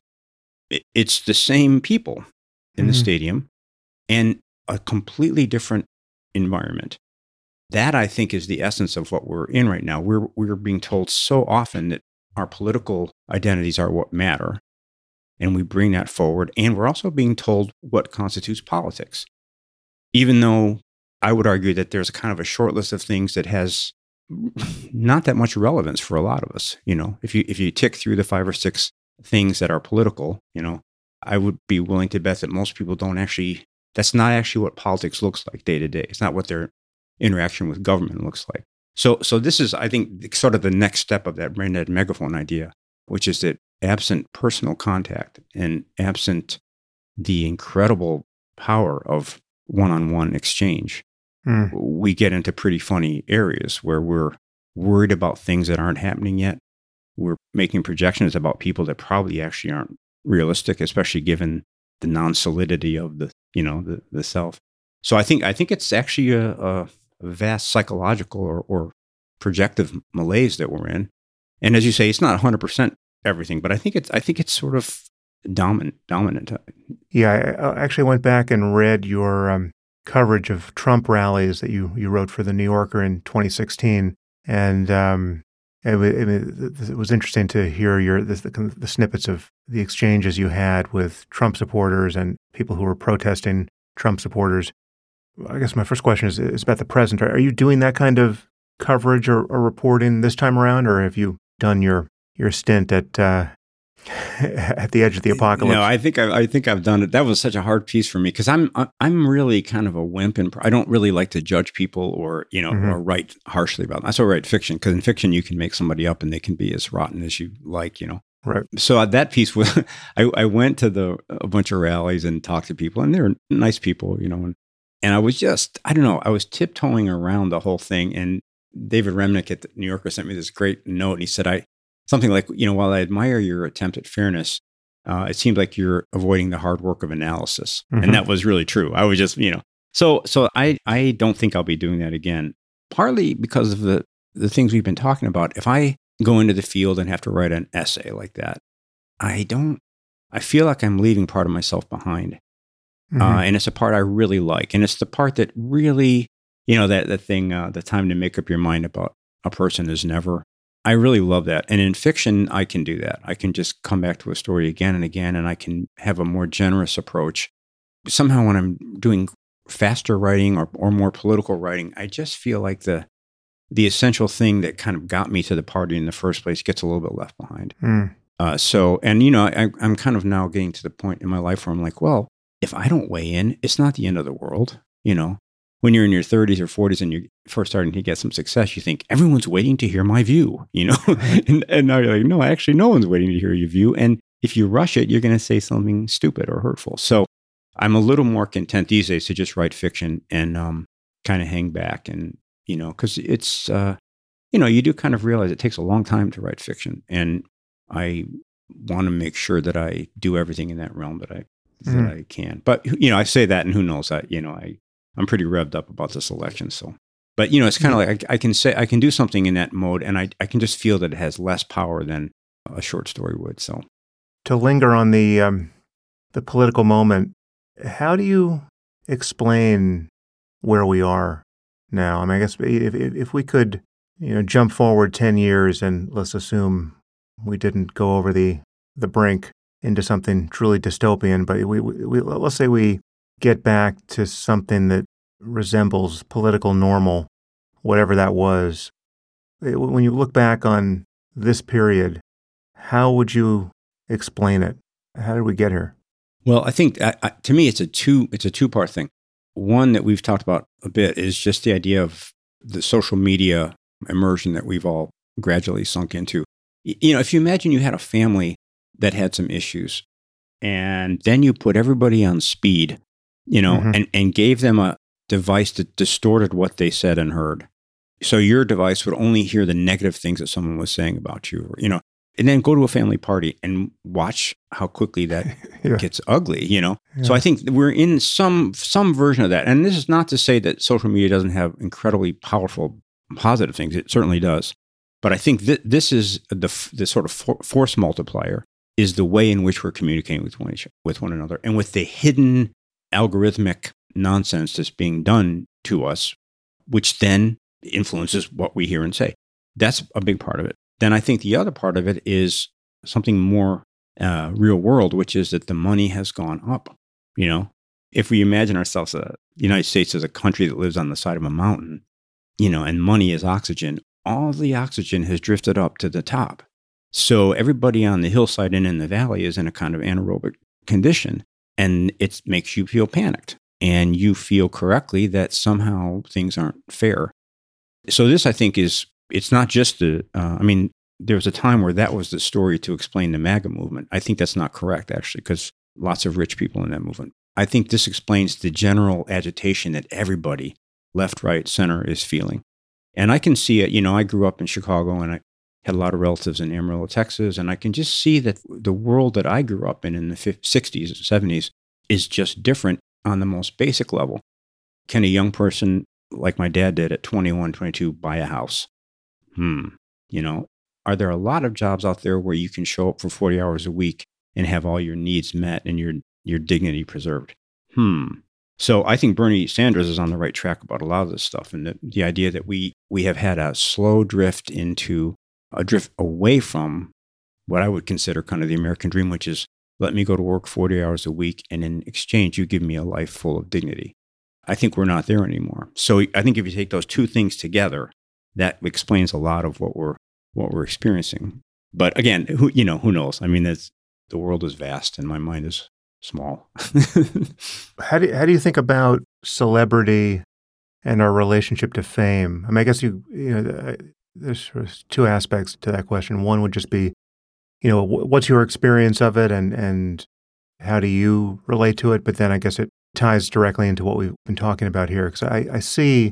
It's the same people in mm-hmm. the stadium and a completely different environment. That, I think, is the essence of what we're in right now. We're we're being told so often that our political identities are what matter, and we bring that forward. And we're also being told what constitutes politics, even though I would argue that there's kind of a short list of things that has not that much relevance for a lot of us. You know, if you if you tick through the five or six things that are political, you know, I would be willing to bet that most people don't actually, that's not actually what politics looks like day to day. It's not what their interaction with government looks like. So so this is, I think, sort of the next step of that brain dead megaphone idea, which is that absent personal contact and absent the incredible power of one-on-one exchange, Mm. we get into pretty funny areas where we're worried about things that aren't happening yet. We're making projections about people that probably actually aren't realistic, especially given the non-solidity of the, you know, the, the self. So I think I think it's actually a, a vast psychological or, or projective malaise that we're in. And as you say, it's not one hundred percent everything, but I think it's I think it's sort of dominant. Dominant. Yeah, I actually went back and read your Um coverage of Trump rallies that you, you wrote for The New Yorker in twenty sixteen. And um, it, it, it was interesting to hear your the, the, the snippets of the exchanges you had with Trump supporters and people who were protesting Trump supporters. I guess my first question is, is about the present. Are you doing that kind of coverage or, or reporting this time around, or have you done your, your stint at uh, at the edge of the apocalypse? No, I think I, I think I've done it. That was such a hard piece for me because I'm I'm really kind of a wimp, and I don't really like to judge people or you know mm-hmm. or write harshly about them. That's why I write fiction, because in fiction you can make somebody up and they can be as rotten as you like, you know. Right. So that piece was I, I went to the a bunch of rallies and talked to people, and they're nice people, you know, and and I was just I don't know I was tiptoeing around the whole thing, and David Remnick at the New Yorker sent me this great note, and he said, "I something like, you know, while I admire your attempt at fairness, uh, it seems like you're avoiding the hard work of analysis." Mm-hmm. And that was really true. I was just, you know, so so I I don't think I'll be doing that again. Partly because of the the things we've been talking about. If I go into the field and have to write an essay like that, I don't. I feel like I'm leaving part of myself behind. Mm-hmm. Uh, and it's a part I really like. And it's the part that really, you know, that, that thing, uh, the time to make up your mind about a person is never. I really love that. And in fiction, I can do that. I can just come back to a story again and again, and I can have a more generous approach. Somehow when I'm doing faster writing or, or more political writing, I just feel like the the essential thing that kind of got me to the party in the first place gets a little bit left behind. Mm. Uh, so, and, you know, I, I'm kind of now getting to the point in my life where I'm like, well, if I don't weigh in, it's not the end of the world. You know, when you're in your thirties or forties and you're first starting to get some success, you think everyone's waiting to hear my view, you know, and, and now you're like, no, actually, no one's waiting to hear your view. And if you rush it, you're going to say something stupid or hurtful. So I'm a little more content these days to just write fiction and um, kind of hang back. And, you know, because it's, uh, you know, you do kind of realize it takes a long time to write fiction. And I want to make sure that I do everything in that realm that I that mm. I can. But, you know, I say that, and who knows? I, you know, I, I'm pretty revved up about this election. So, but, you know, it's kind of like I, I can say I can do something in that mode, and I, I can just feel that it has less power than a short story would. So, to linger on the um, the political moment, how do you explain where we are now? I mean, I guess if if we could, you know, jump forward ten years, and let's assume we didn't go over the, the brink into something truly dystopian, but we, we, we let's say we get back to something that resembles political normal, whatever that was. When you look back on this period, how would you explain it? How did we get here? Well, I think I, I, to me, it's a two it's a two part thing. One that we've talked about a bit is just the idea of the social media immersion that we've all gradually sunk into. You know, if you imagine you had a family that had some issues, and then you put everybody on speed, you know, mm-hmm. and, and gave them a device that distorted what they said and heard. So your device would only hear the negative things that someone was saying about you, you know, and then go to a family party and watch how quickly that yeah. gets ugly, you know. Yeah. So I think we're in some some version of that. And this is not to say that social media doesn't have incredibly powerful positive things. It certainly does. But I think that this is the the sort of for, force multiplier is the way in which we're communicating with one each, with one another, and with the hidden algorithmic nonsense that's being done to us, which then influences what we hear and say. That's a big part of it. Then I think the other part of it is something more uh, real world, which is that the money has gone up. You know, if we imagine ourselves, uh, the United States as a country that lives on the side of a mountain, you know, and money is oxygen. All the oxygen has drifted up to the top. So everybody on the hillside and in the valley is in a kind of anaerobic condition, and it makes you feel panicked, and you feel correctly that somehow things aren't fair. So this, I think, is, it's not just the, uh, I mean, there was a time where that was the story to explain the MAGA movement. I think that's not correct, actually, because lots of rich people in that movement. I think this explains the general agitation that everybody, left, right, center, is feeling. And I can see it, you know, I grew up in Chicago, and I had a lot of relatives in Amarillo, Texas, and I can just see that the world that I grew up in in the sixties and seventies is just different on the most basic level. Can a young person like my dad did at twenty-one, twenty-two buy a house? Hmm. You know, are there a lot of jobs out there where you can show up for forty hours a week and have all your needs met and your your dignity preserved? Hmm. So I think Bernie Sanders is on the right track about a lot of this stuff, and the, the idea that we we have had a slow drift into a drift away from what I would consider kind of the American dream, which is let me go to work forty hours a week, and in exchange, you give me a life full of dignity. I think we're not there anymore. So I think if you take those two things together, that explains a lot of what we're what we're experiencing. But again, who you know, who knows? I mean, that's, the world is vast, and my mind is small. How do how do you think about celebrity and our relationship to fame? I mean, I guess you you know, there's two aspects to that question. One would just be, you know, what's your experience of it, and and how do you relate to it? But then I guess it ties directly into what we've been talking about here, because I, I see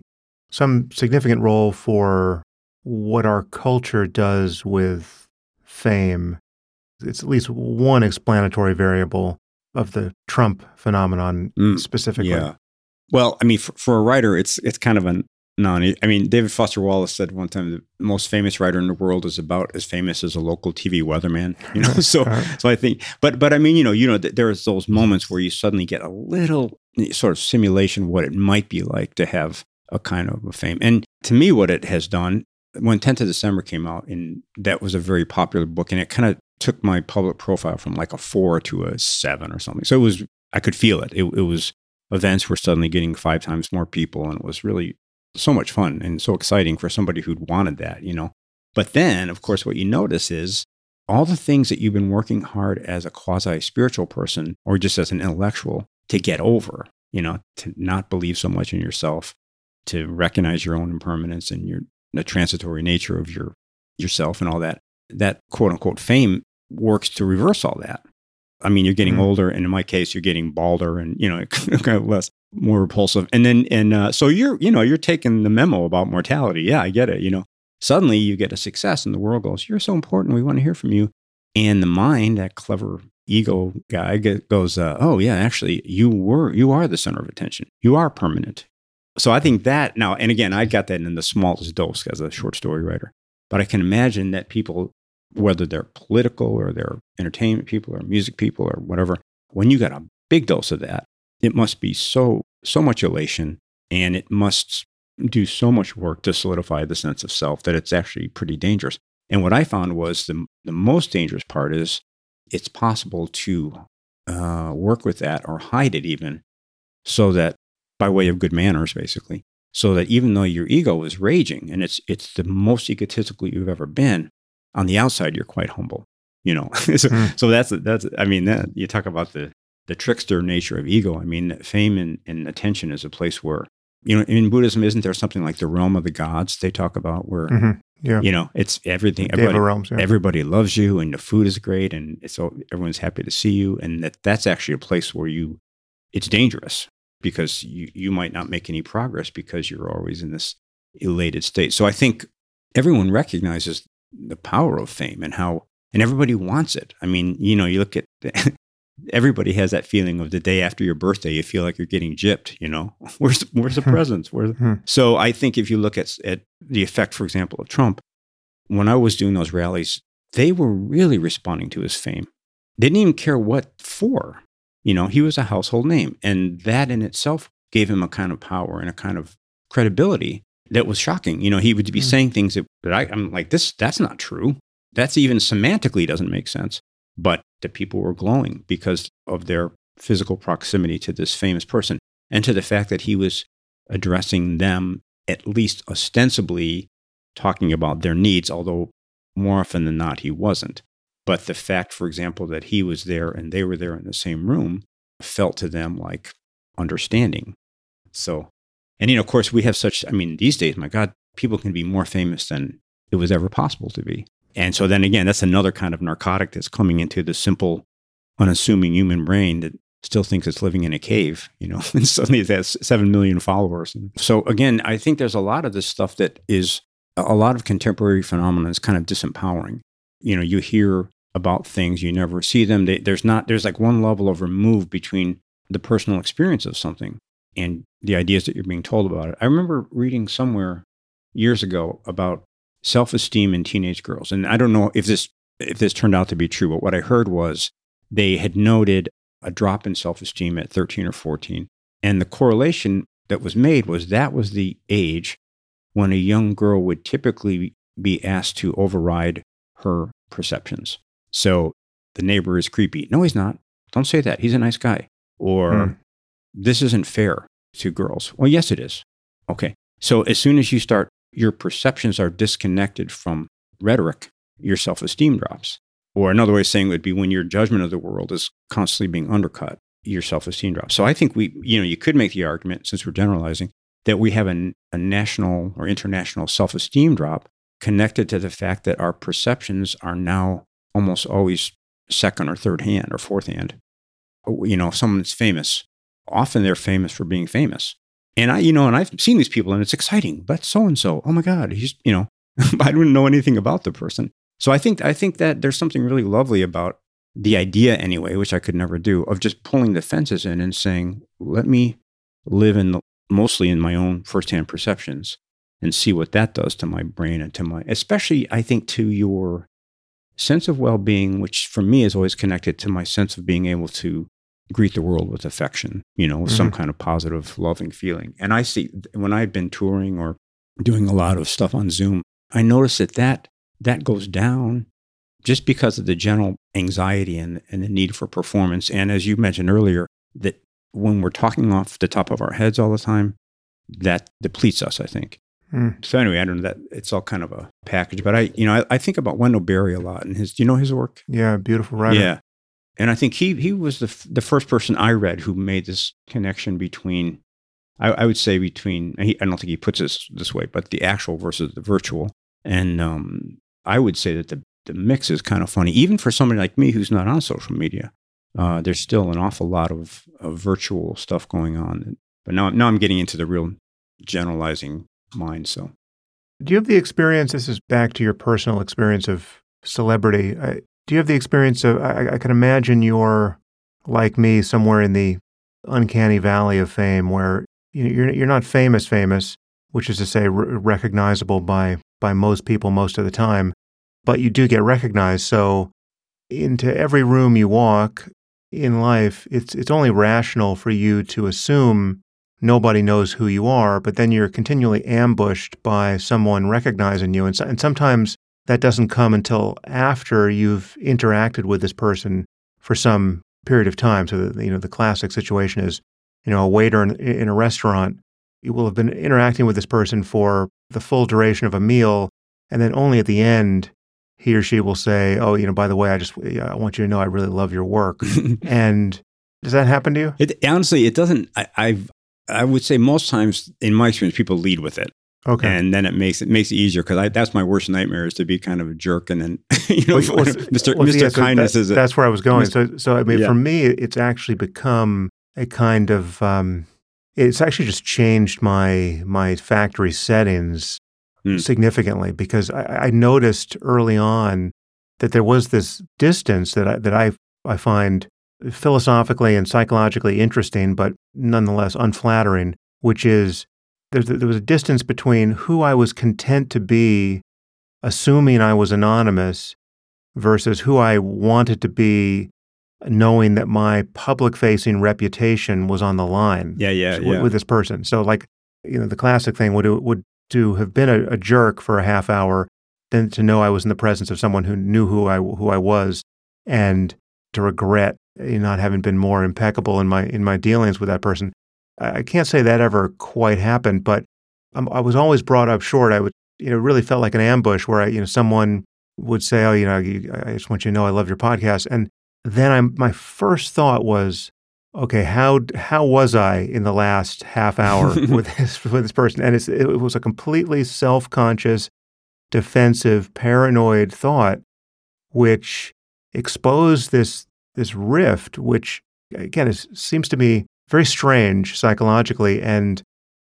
some significant role for what our culture does with fame. It's at least one explanatory variable of the Trump phenomenon Mm, specifically. Yeah. Well, I mean, for, for a writer, it's it's kind of a non. I mean, David Foster Wallace said one time the most famous writer in the world is about as famous as a local T V weatherman. You know, so Right. so I think, but but I mean, you know, you know, th- there's those moments where you suddenly get a little sort of simulation of what it might be like to have a kind of a fame. And to me, what it has done when tenth of December came out, and that was a very popular book, and it kind of took my public profile from like a four to a seven or something. So it was, I could feel it. It, it was events were suddenly getting five times more people, and it was really so much fun and so exciting for somebody who'd wanted that, you know. But then, of course, what you notice is all the things that you've been working hard as a quasi-spiritual person or just as an intellectual to get over, you know, to not believe so much in yourself, to recognize your own impermanence and your the transitory nature of your yourself and all that, that quote unquote fame works to reverse all that. I mean, you're getting Mm. older, and in my case, you're getting balder, and you know, kind of less, more repulsive. And then, and uh, so you're, you know, you're taking the memo about mortality. Yeah, I get it. You know, suddenly you get a success, and the world goes, "You're so important. We want to hear from you." And the mind, that clever ego guy, get, goes, uh, "Oh yeah, actually, you were, you are the center of attention. You are permanent." So I think that now, and again, I got that in the smallest dose as a short story writer. But I can imagine that people, whether they're political or they're entertainment people or music people or whatever, when you got a big dose of that, it must be so, so much elation, and it must do so much work to solidify the sense of self that it's actually pretty dangerous. And what I found was the, the most dangerous part is it's possible to uh, work with that or hide it even, so that by way of good manners, basically, so that even though your ego is raging and it's it's the most egotistical you've ever been, on the outside you're quite humble, you know. so, Mm. so that's that's I mean, that, you talk about the the trickster nature of ego. I mean, fame and, and attention is a place where, you know, in Buddhism, isn't there something like the realm of the gods they talk about, where hmm Yeah. you know, it's everything. Deva Everybody, realms. Yeah. everybody loves you, and the food is great, and it's so everyone's happy to see you, and that that's actually a place where you, it's dangerous, because you, you might not make any progress because you're always in this elated state. So I think everyone recognizes the power of fame and how, and everybody wants it. I mean, you know, you look at, everybody has that feeling of the day after your birthday, you feel like you're getting gypped, you know, where's, where's the presents? Where's, Hmm. so I think if you look at, at the effect, for example, of Trump, when I was doing those rallies, they were really responding to his fame. They didn't even care what for. You know, he was a household name, and that in itself gave him a kind of power and a kind of credibility that was shocking. You know, he would be Mm. saying things that, that I, I'm like, this, that's not true. That's even semantically doesn't make sense. But the people were glowing because of their physical proximity to this famous person, and to the fact that he was addressing them, at least ostensibly talking about their needs, although more often than not, he wasn't. But the fact, for example, that he was there and they were there in the same room felt to them like understanding. So, and, you know, of course, we have such, I mean, these days, my God, people can be more famous than it was ever possible to be. And so then again, that's another kind of narcotic that's coming into the simple, unassuming human brain that still thinks it's living in a cave, you know, and suddenly it has seven million followers. And so again, I think there's a lot of this stuff that is, a lot of contemporary phenomena is kind of disempowering. You know, you hear about things, you never see them. They, there's not, there's like one level of remove between the personal experience of something and the ideas that you're being told about it. I remember reading somewhere years ago about self-esteem in teenage girls. And I don't know if this, if this turned out to be true, but what I heard was they had noted a drop in self-esteem at thirteen or fourteen. And the correlation that was made was that was the age when a young girl would typically be asked to override her perceptions. So the neighbor is creepy. No, he's not. Don't say that. He's a nice guy. Or Hmm. this isn't fair to girls. Well, yes, it is. Okay. So as soon as you start, your perceptions are disconnected from rhetoric, your self-esteem drops. Or another way of saying it would be when your judgment of the world is constantly being undercut, your self-esteem drops. So I think we, you know, you could make the argument, since we're generalizing, that we have a, a national or international self-esteem drop connected to the fact that our perceptions are now almost always second or third hand or fourth hand. You know, if someone's famous, often they're famous for being famous. And I, you know, and I've seen these people and it's exciting, but so-and-so, oh my God, he's, you know, I don't know anything about the person. So I think, I think that there's something really lovely about the idea anyway, which I could never do, of just pulling the fences in and saying, let me live in the, mostly in my own firsthand perceptions and see what that does to my brain and to my, especially I think to your sense of well-being, which for me is always connected to my sense of being able to greet the world with affection, you know, with mm-hmm. some kind of positive, loving feeling. And I see when I've been touring or doing a lot of stuff on Zoom, I notice that that, that goes down just because of the general anxiety and, and the need for performance. And as you mentioned earlier, that when we're talking off the top of our heads all the time, that depletes us, I think. Mm. So anyway, I don't know that it's all kind of a package, but I, you know, I, I think about Wendell Berry a lot and his, do you know his work? Yeah. Beautiful writer. Yeah. And I think he, he was the, f- the first person I read who made this connection between, I, I would say between, he, I don't think he puts it this way, but the actual versus the virtual. And um, I would say that the, the mix is kind of funny, even for somebody like me who's not on social media. Uh, there's still an awful lot of, of virtual stuff going on. But now, now I'm getting into the real generalizing mind. So, do you have the experience? This is back to your personal experience of celebrity. I, do you have the experience of? I, I can imagine you're like me, somewhere in the uncanny valley of fame, where you know, you're you're not famous, famous, which is to say, r- recognizable by by most people most of the time, but you do get recognized. So, into every room you walk in life, it's it's only rational for you to assume nobody knows who you are, but then you're continually ambushed by someone recognizing you. And, so, and sometimes that doesn't come until after you've interacted with this person for some period of time. So, the, you know, the classic situation is, you know, a waiter in, in a restaurant, you will have been interacting with this person for the full duration of a meal, and then only at the end, he or she will say, oh, you know, by the way, I just, I want you to know I really love your work. And does that happen to you? It, honestly, it doesn't. I, I've, I would say most times, in my experience, people lead with it. Okay. And then it makes it makes it easier because that's my worst nightmare is to be kind of a jerk and then, you know, well, Mister Well, Mister yeah, so Kindness that, is it. That's where I was going. Mister So, so I mean, yeah. for me, it's actually become a kind of, um, it's actually just changed my my factory settings mm. significantly because I, I noticed early on that there was this distance that I, that I I find philosophically and psychologically interesting, but nonetheless unflattering, which is there, there was a distance between who I was content to be, assuming I was anonymous, versus who I wanted to be, knowing that my public-facing reputation was on the line. Yeah, yeah, with, yeah. with this person. So, like, you know, the classic thing would would to have been a, a jerk for a half hour, than to know I was in the presence of someone who knew who I who I was, and to regret not having been more impeccable in my in my dealings with that person. I can't say that ever quite happened, but I'm, I was always brought up short. I would, you know, really felt like an ambush where I, you know, someone would say, "Oh, you know, you, I just want you to know I love your podcast," and then I'm my first thought was, "Okay, how how was I in the last half hour with this with this person?" And it's, it was a completely self-conscious, defensive, paranoid thought, which exposed this this rift, which again is, seems to me very strange psychologically. And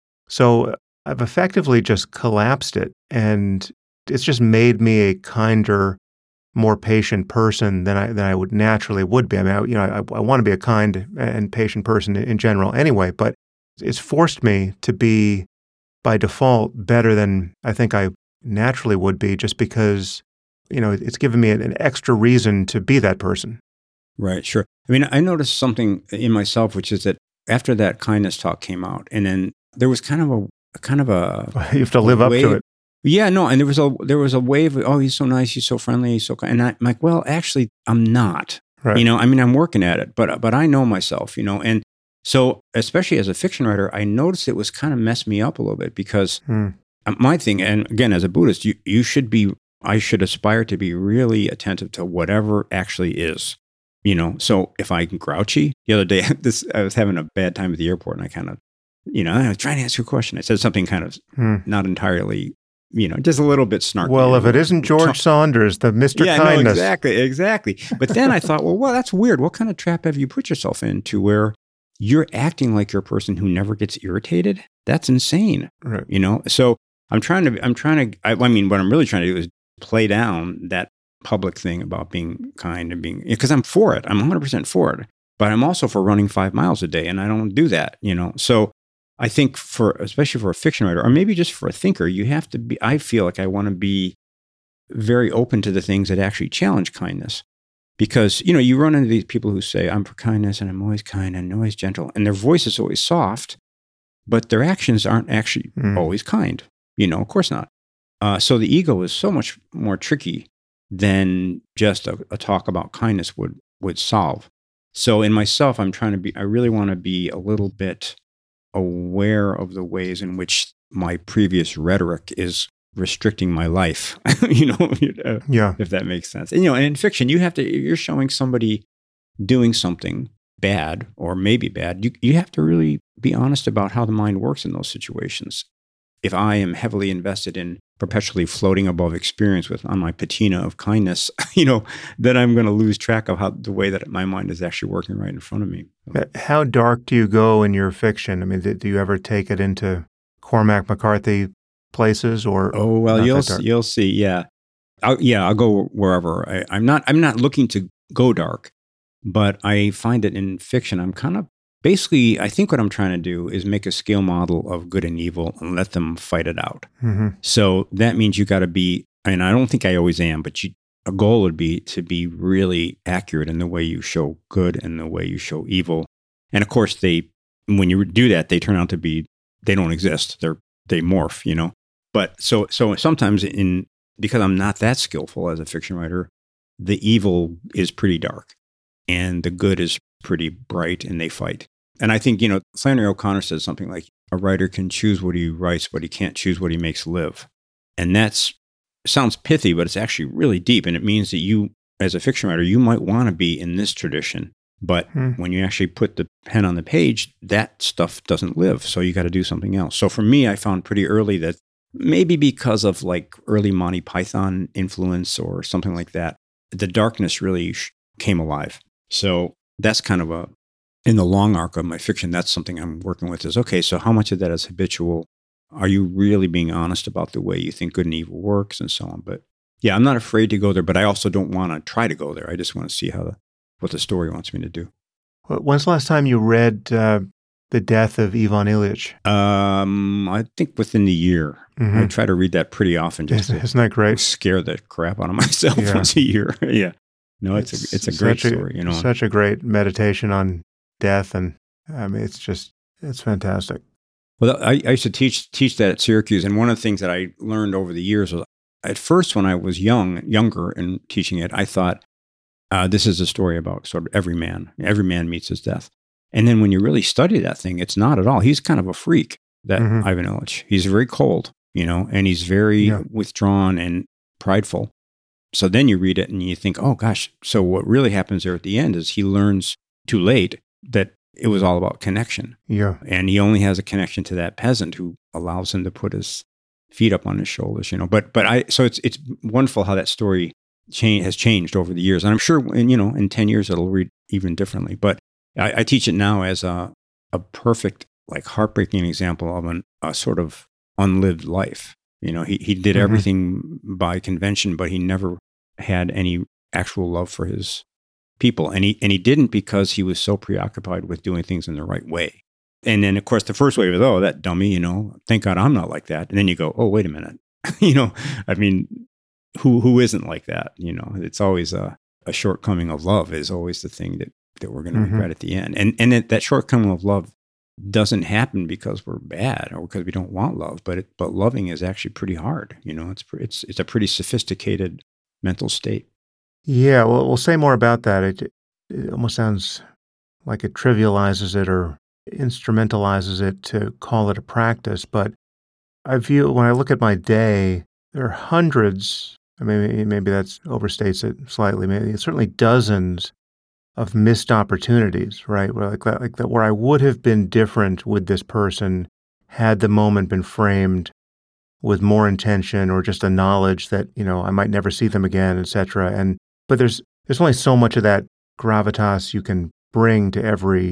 so I've effectively just collapsed it, and it's just made me a kinder, more patient person than I than I would naturally would be. I mean, I, you know, I, I want to be a kind and patient person in general anyway, but it's forced me to be by default better than I think I naturally would be, just because, you know, it's given me an, an extra reason to be that person. Right, sure. I mean, I noticed something in myself, which is that after that kindness talk came out, and then there was kind of a, a kind of a you have to live up wave. to it. Yeah, no, and there was a there was a wave of, oh, he's so nice, he's so friendly, he's so kind. And I'm like, well, actually, I'm not. Right. You know, I mean, I'm working at it, but but I know myself, you know. And so, especially as a fiction writer, I noticed it was kind of messed me up a little bit because hmm. my thing, and again, as a Buddhist, you you should be, I should aspire to be really attentive to whatever actually is. You know, so if I'm grouchy, the other day, this I was having a bad time at the airport, and I kind of, you know, I was trying to ask you a question. I said something kind of hmm. not entirely, you know, just a little bit snarky. Well, if it isn't George t- Saunders, the Mister Yeah, Kindness. No, exactly, exactly. But then I thought, well, well, that's weird. What kind of trap have you put yourself into where you're acting like you're a person who never gets irritated. That's insane. Right. You know? So I'm trying to, I'm trying to, I, I mean, what I'm really trying to do is play down that public thing about being kind and being, because I'm for it. I'm one hundred percent for it. But I'm also for running five miles a day, and I don't do that, you know? So I think for, especially for a fiction writer, or maybe just for a thinker, you have to be, I feel like I want to be very open to the things that actually challenge kindness. Because, you know, you run into these people who say, I'm for kindness and I'm always kind and always gentle. And their voice is always soft, but their actions aren't actually mm. always kind. You know, of course not. Uh, so the ego is so much more tricky than just a, a talk about kindness would, would solve. So in myself, I'm trying to be, I really want to be a little bit aware of the ways in which my previous rhetoric is restricting my life, you know, yeah. if that makes sense. And, you know, and in fiction, you have to, you're showing somebody doing something bad or maybe bad. You, you have to really be honest about how the mind works in those situations. If I am heavily invested in perpetually floating above experience with on my patina of kindness, you know, then I'm going to lose track of how the way that my mind is actually working right in front of me. How dark do you go in your fiction? I mean, do you ever take it into Cormac McCarthy places or? Oh, well, you'll you'll see. Yeah. I'll, yeah, I'll go wherever. I, I'm not, I'm not looking to go dark, but I find that in fiction, I'm kind of basically, I think what I'm trying to do is make a scale model of good and evil and let them fight it out. Mm-hmm. So that means you got to be, and I don't think I always am, but you, a goal would be to be really accurate in the way you show good and the way you show evil. And of course, they, when you do that, they turn out to be, they don't exist. They're, they morph, you know? But so, so sometimes in, because I'm not that skillful as a fiction writer, the evil is pretty dark and the good is pretty bright and they fight. And I think, you know, Flannery O'Connor says something like, a writer can choose what he writes, but he can't choose what he makes live. And that's, sounds pithy, but it's actually really deep. And it means that you, as a fiction writer, you might want to be in this tradition. But hmm. when you actually put the pen on the page, that stuff doesn't live. So you got to do something else. So for me, I found pretty early that maybe because of like early Monty Python influence or something like that, the darkness really sh- came alive. So that's kind of a, in the long arc of my fiction, that's something I'm working with is, okay, so how much of that is habitual? Are you really being honest about the way you think good and evil works and so on? But yeah, I'm not afraid to go there, but I also don't want to try to go there. I just want to see how the, what the story wants me to do. When's the last time you read uh, The Death of Ivan Ilyich? Um, I think within the year. Mm-hmm. I try to read that pretty often. Just isn't, isn't that great? Scare the crap out of myself yeah. once a year. yeah. No, it's, it's a it's a great story. A, you know, such a great meditation on death, and I mean, it's just it's fantastic. Well, I, I used to teach teach that at Syracuse, and one of the things that I learned over the years was, at first, when I was young, younger, and teaching it, I thought uh, this is a story about sort of every man. Every man meets his death, and then when you really study that thing, it's not at all. He's kind of a freak, that mm-hmm. Ivan Ilyich. He's very cold, you know, and he's very yeah. withdrawn and prideful. So then you read it and you think, oh gosh, so what really happens there at the end is he learns too late that it was all about connection. Yeah. And he only has a connection to that peasant who allows him to put his feet up on his shoulders, you know. But but I so it's it's wonderful how that story change, has changed over the years. And I'm sure in, you know, in ten years it'll read even differently. But I, I teach it now as a a perfect, like heartbreaking example of an, a sort of unlived life. You know, he, he did mm-hmm. everything by convention, but he never had any actual love for his people. And he and he didn't because he was so preoccupied with doing things in the right way. And then, of course, the first wave is, oh, that dummy, you know, thank God I'm not like that. And then you go, oh, wait a minute. you know, I mean, who who isn't like that? You know, it's always a, a shortcoming of love is always the thing that, that we're going to mm-hmm. regret at the end. And, and that, that shortcoming of love doesn't happen because we're bad or because we don't want love, but it, but loving is actually pretty hard. You know, it's it's it's a pretty sophisticated mental state. Yeah, well, we'll say more about that. It, it almost sounds like it trivializes it or instrumentalizes it to call it a practice. But I view, when I look at my day, there are hundreds, maybe maybe that overstates it slightly, maybe certainly dozens of missed opportunities, right? Where like that, like that, where I would have been different with this person had the moment been framed with more intention or just a knowledge that, you know, I might never see them again, et cetera. And but there's there's only so much of that gravitas you can bring to every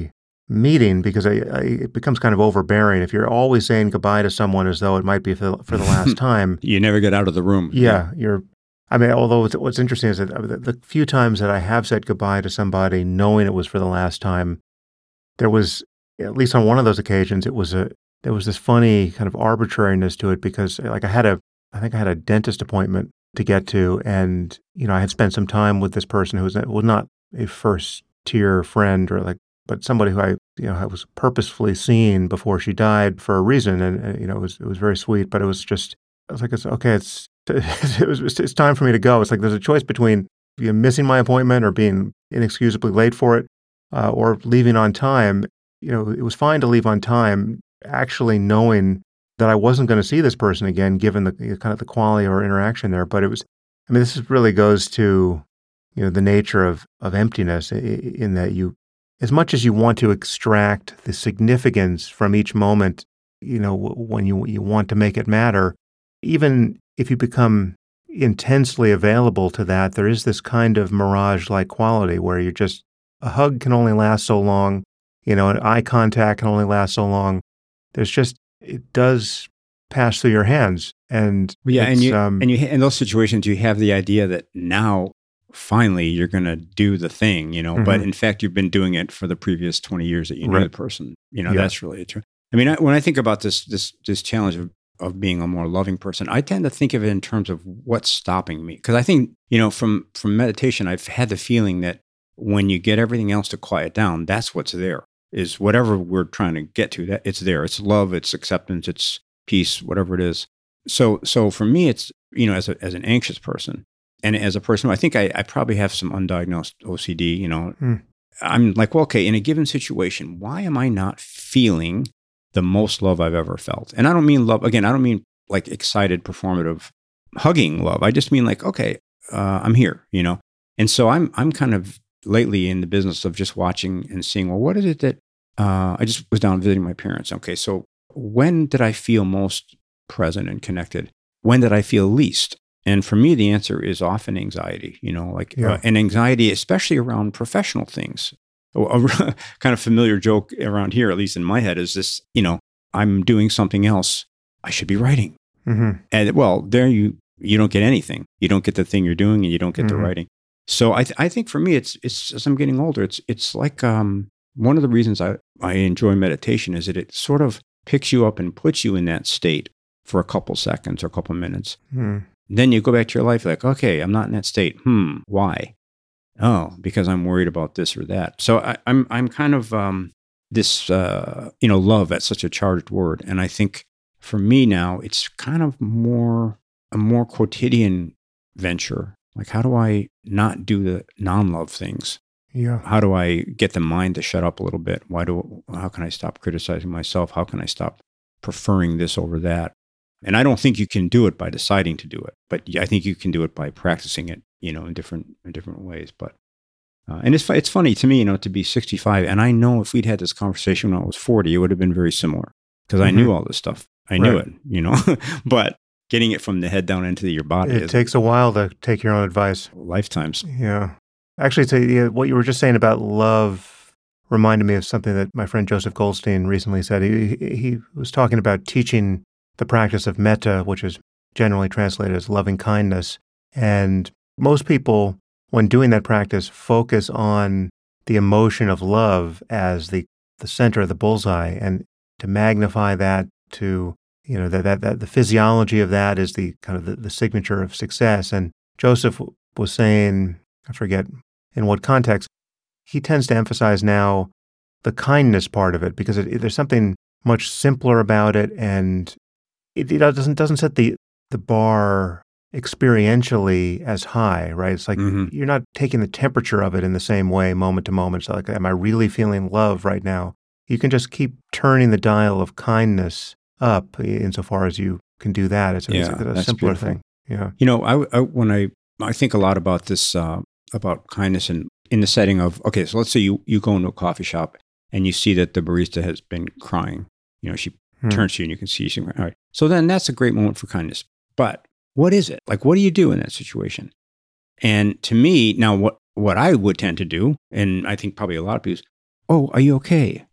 meeting because I, I, it becomes kind of overbearing. If you're always saying goodbye to someone as though it might be for, for the last time. You never get out of the room. Yeah, yeah. you're, I mean, although what's, what's interesting is that the, the few times that I have said goodbye to somebody knowing it was for the last time, there was, at least on one of those occasions, it was a, there was this funny kind of arbitrariness to it because like I had a, I think I had a dentist appointment to get to, and, you know, I had spent some time with this person who was, was not a first tier friend or like, but somebody who I, you know, I was purposefully seeing before she died for a reason. And, and you know, it was, it was very sweet, but it was just, I was like, it's okay. It's, it was, it's time for me to go. It's like, there's a choice between you know, missing my appointment or being inexcusably late for it, uh, or leaving on time. You know, it was fine to leave on time, actually knowing that I wasn't going to see this person again, given the kind of the quality or interaction there. But it was, I mean, this really goes to, you know, the nature of, of emptiness in that you, as much as you want to extract the significance from each moment, you know, when you you want to make it matter, even if you become intensely available to that, there is this kind of mirage-like quality where you're just, a hug can only last so long, you know, an eye contact can only last so long. There's just, it does pass through your hands. And yeah, and you, um, and you, in those situations, you have the idea that now, finally, you're going to do the thing, you know, mm-hmm. but in fact, you've been doing it for the previous twenty years that you knew right. the person. You know, yeah. that's really true. I mean, I, when I think about this, this, this challenge of, of being a more loving person, I tend to think of it in terms of what's stopping me. Because I think, you know, from, from meditation, I've had the feeling that when you get everything else to quiet down, that's what's there, is whatever we're trying to get to, that it's there. It's love, it's acceptance, it's peace, whatever it is. So, so for me, it's, you know, as a, as an anxious person, and as a person, I think I, I probably have some undiagnosed O C D, you know, mm. I'm like, well, okay, in a given situation, why am I not feeling the most love I've ever felt? And I don't mean love, again, I don't mean like excited, performative, hugging love. I just mean like, okay, uh, I'm here, you know? And so I'm, I'm kind of lately in the business of just watching and seeing, well, what is it that, uh, I just was down visiting my parents. Okay, so when did I feel most present and connected? When did I feel least? And for me, the answer is often anxiety, you know, like yeah. uh, and anxiety, especially around professional things. A, a kind of familiar joke around here, at least in my head, is this, you know, I'm doing something else. I should be writing. Mm-hmm. And well, there you, you don't get anything. You don't get the thing you're doing and you don't get mm-hmm. the writing. So I, th- I think for me, it's, it's, as I'm getting older, it's, it's like, um, one of the reasons I, I enjoy meditation is that it sort of picks you up and puts you in that state for a couple seconds or a couple minutes. Mm. Then you go back to your life like, okay, I'm not in that state. Hmm, why? Oh, because I'm worried about this or that. So I, I'm I'm kind of um, this, uh, you know, love, that's such a charged word. And I think for me now, it's kind of more, a more quotidian venture. Like, how do I not do the non-love things? Yeah. How do I get the mind to shut up a little bit? Why do, how can I stop criticizing myself? How can I stop preferring this over that? And I don't think you can do it by deciding to do it, but I think you can do it by practicing it, you know, in different in different ways. But uh, and it's it's funny to me, you know, to be sixty-five, and I know if we'd had this conversation when I was forty, it would have been very similar because mm-hmm. I knew all this stuff. I right. knew it, you know, but getting it from the head down into your body, it is, takes a while to take your own advice. Lifetimes. Yeah, actually, to, yeah, what you were just saying about love reminded me of something that my friend Joseph Goldstein recently said. He he was talking about teaching the practice of metta, which is generally translated as loving kindness. And most people, when doing that practice, focus on the emotion of love as the, the center of the bullseye, and to magnify that to, you know, that, that, that the physiology of that is the kind of the, the signature of success. And Joseph was saying, I forget in what context, he tends to emphasize now the kindness part of it because it, it, there's something much simpler about it, and It, it doesn't doesn't set the, the bar experientially as high, right? It's like mm-hmm. you're not taking the temperature of it in the same way moment to moment. So like, am I really feeling love right now? You can just keep turning the dial of kindness up insofar as you can do that. It's, yeah, it's a, a simpler beautiful. thing. Yeah. You know, I, I when I I think a lot about this uh, about kindness and in the setting of, okay, so let's say you you go into a coffee shop and you see that the barista has been crying. You know, she Hmm. turns to you and you can see you. All right. So then that's a great moment for kindness. But what is it? Like, what do you do in that situation? And to me, now what, what I would tend to do, and I think probably a lot of people, is, oh, are you okay?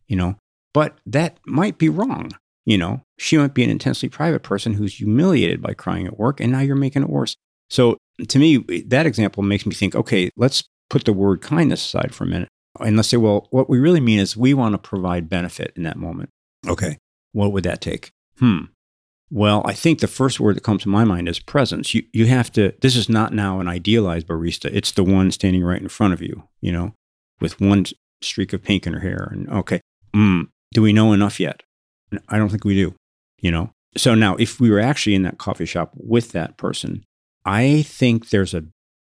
you know, but that might be wrong. You know, she might be an intensely private person who's humiliated by crying at work, and now you're making it worse. So to me, that example makes me think, okay, let's put the word kindness aside for a minute. And let's say, well, what we really mean is we want to provide benefit in that moment. Okay, what would that take? Hmm. Well, I think the first word that comes to my mind is presence. You you have to, this is not now an idealized barista. It's the one standing right in front of you, you know, with one streak of pink in her hair. And okay, mm, do we know enough yet? I don't think we do, you know. So now if we were actually in that coffee shop with that person, I think there's a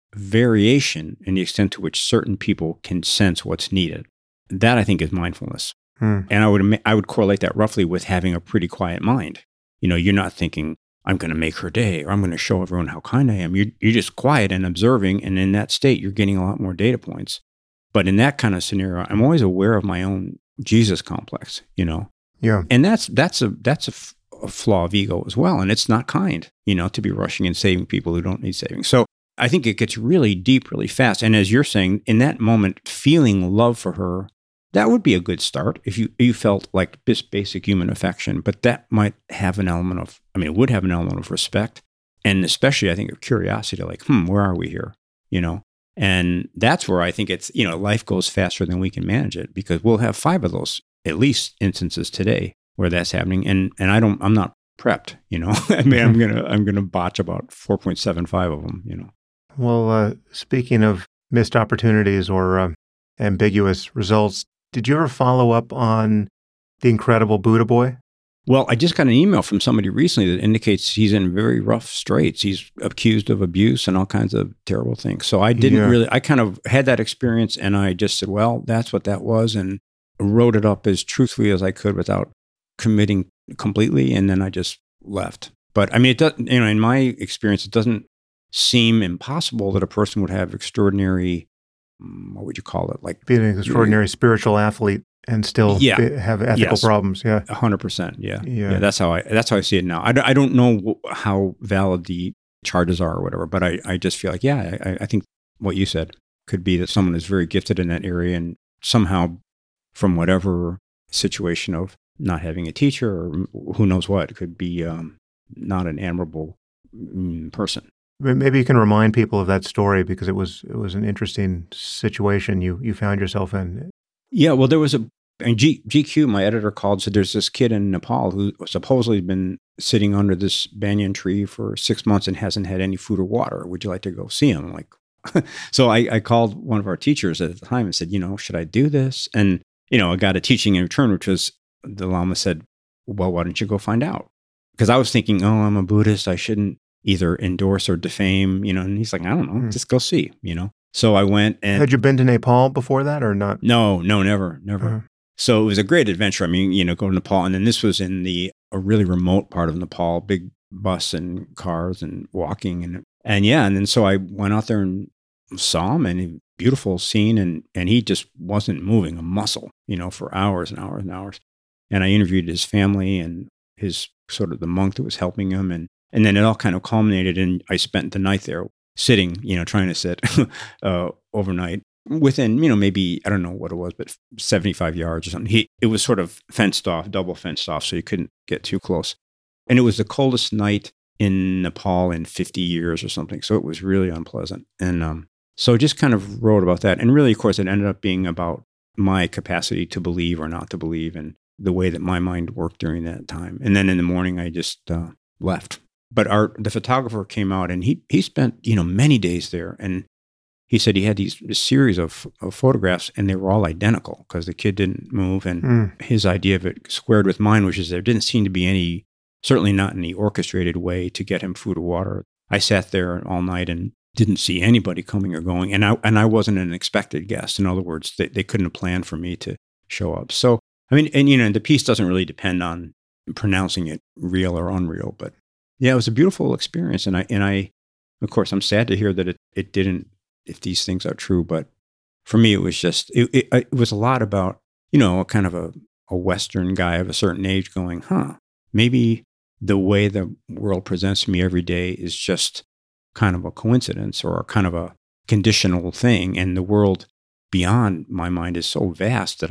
variation in the extent to which certain people can sense what's needed. That I think is mindfulness. Hmm. And I would I would correlate that roughly with having a pretty quiet mind. You know, you're not thinking, I'm going to make her day or I'm going to show everyone how kind I am. You're, you're just quiet and observing. And in that state, you're getting a lot more data points. But in that kind of scenario, I'm always aware of my own Jesus complex, you know. Yeah. And that's that's a that's a, f- a flaw of ego as well. And it's not kind, you know, to be rushing and saving people who don't need saving. So I think it gets really deep really fast. And as you're saying, in that moment, feeling love for her, that would be a good start if you, you felt like this basic human affection, but that might have an element of, I mean, it would have an element of respect. And especially, I think, of curiosity, like, hmm, where are we here? You know? And that's where I think it's, you know, life goes faster than we can manage it, because we'll have five of those, at least, instances today where that's happening. And and I don't, I'm not prepped, you know? I mean, I'm going to, I'm going to botch about four point seven five of them, you know? Well, uh, speaking of missed opportunities or uh, ambiguous results, did you ever follow up on the incredible Buddha Boy? Well, I just got an email from somebody recently that indicates he's in very rough straits. He's accused of abuse and all kinds of terrible things. So I didn't Yeah. really, I kind of had that experience and I just said, well, that's what that was, and wrote it up as truthfully as I could without committing completely. And then I just left. But I mean, it doesn't, you know, in my experience, it doesn't seem impossible that a person would have extraordinary, what would you call it? Like Being an extraordinary spiritual athlete and still Yeah. be, have ethical Yes. problems. Yeah. A hundred percent. Yeah. Yeah. yeah. That's how I, that's how I see it now. I, don't- I don't know wh- how valid the charges are or whatever, but I, I just feel like, yeah, I, I think what you said could be that someone is very gifted in that area and somehow from whatever situation of not having a teacher or who knows what, could be um, not an admirable mm, person. Maybe you can remind people of that story, because it was it was an interesting situation you, you found yourself in. Yeah, well, there was a, and G, GQ, my editor called, said there's this kid in Nepal who supposedly been sitting under this banyan tree for six months and hasn't had any food or water. Would you like to go see him? I'm like, so I, I called one of our teachers at the time and said, you know, should I do this? And, you know, I got a teaching in return, which was, the Lama said, well, why don't you go find out? Because I was thinking, oh, I'm a Buddhist, I shouldn't either endorse or defame, you know, and he's like, I don't know, Hmm. just go see, you know. So I went and... Had you been to Nepal before that or not? No, no, never, never. Uh-huh. So it was a great adventure. I mean, you know, go to Nepal. And then this was in the a really remote part of Nepal, big bus and cars and walking. And, and yeah, and then so I went out there and saw him, and a beautiful scene. And, and he just wasn't moving a muscle, you know, for hours and hours and hours. And I interviewed his family and his sort of the monk that was helping him. And, and then it all kind of culminated. And I spent the night there sitting, you know, trying to sit uh, overnight. Within, you know, maybe, I don't know what it was, but seventy-five yards or something. He, it was sort of fenced off, double fenced off, so you couldn't get too close. And it was the coldest night in Nepal in fifty years or something. So it was really unpleasant. And um, so just kind of wrote about that. And really, of course, it ended up being about my capacity to believe or not to believe and the way that my mind worked during that time. And then in the morning, I just uh, left. But our the photographer came out, and he he spent, you know, many days there. And he said he had these this series of, of photographs, and they were all identical because the kid didn't move. And Mm. his idea of it squared with mine, which is there didn't seem to be any, certainly not in the orchestrated way to get him food or water. I sat there all night and didn't see anybody coming or going. And I, and I wasn't an expected guest. In other words, they, they couldn't have planned for me to show up. So, I mean, and, you know, the piece doesn't really depend on pronouncing it real or unreal. But yeah, it was a beautiful experience. And I, and I, of course, I'm sad to hear that it, it didn't, if these things are true. But for me, it was just, it, it, it was a lot about, you know, a kind of a, a Western guy of a certain age going, huh, maybe the way the world presents me every day is just kind of a coincidence or kind of a conditional thing. And the world beyond my mind is so vast that I,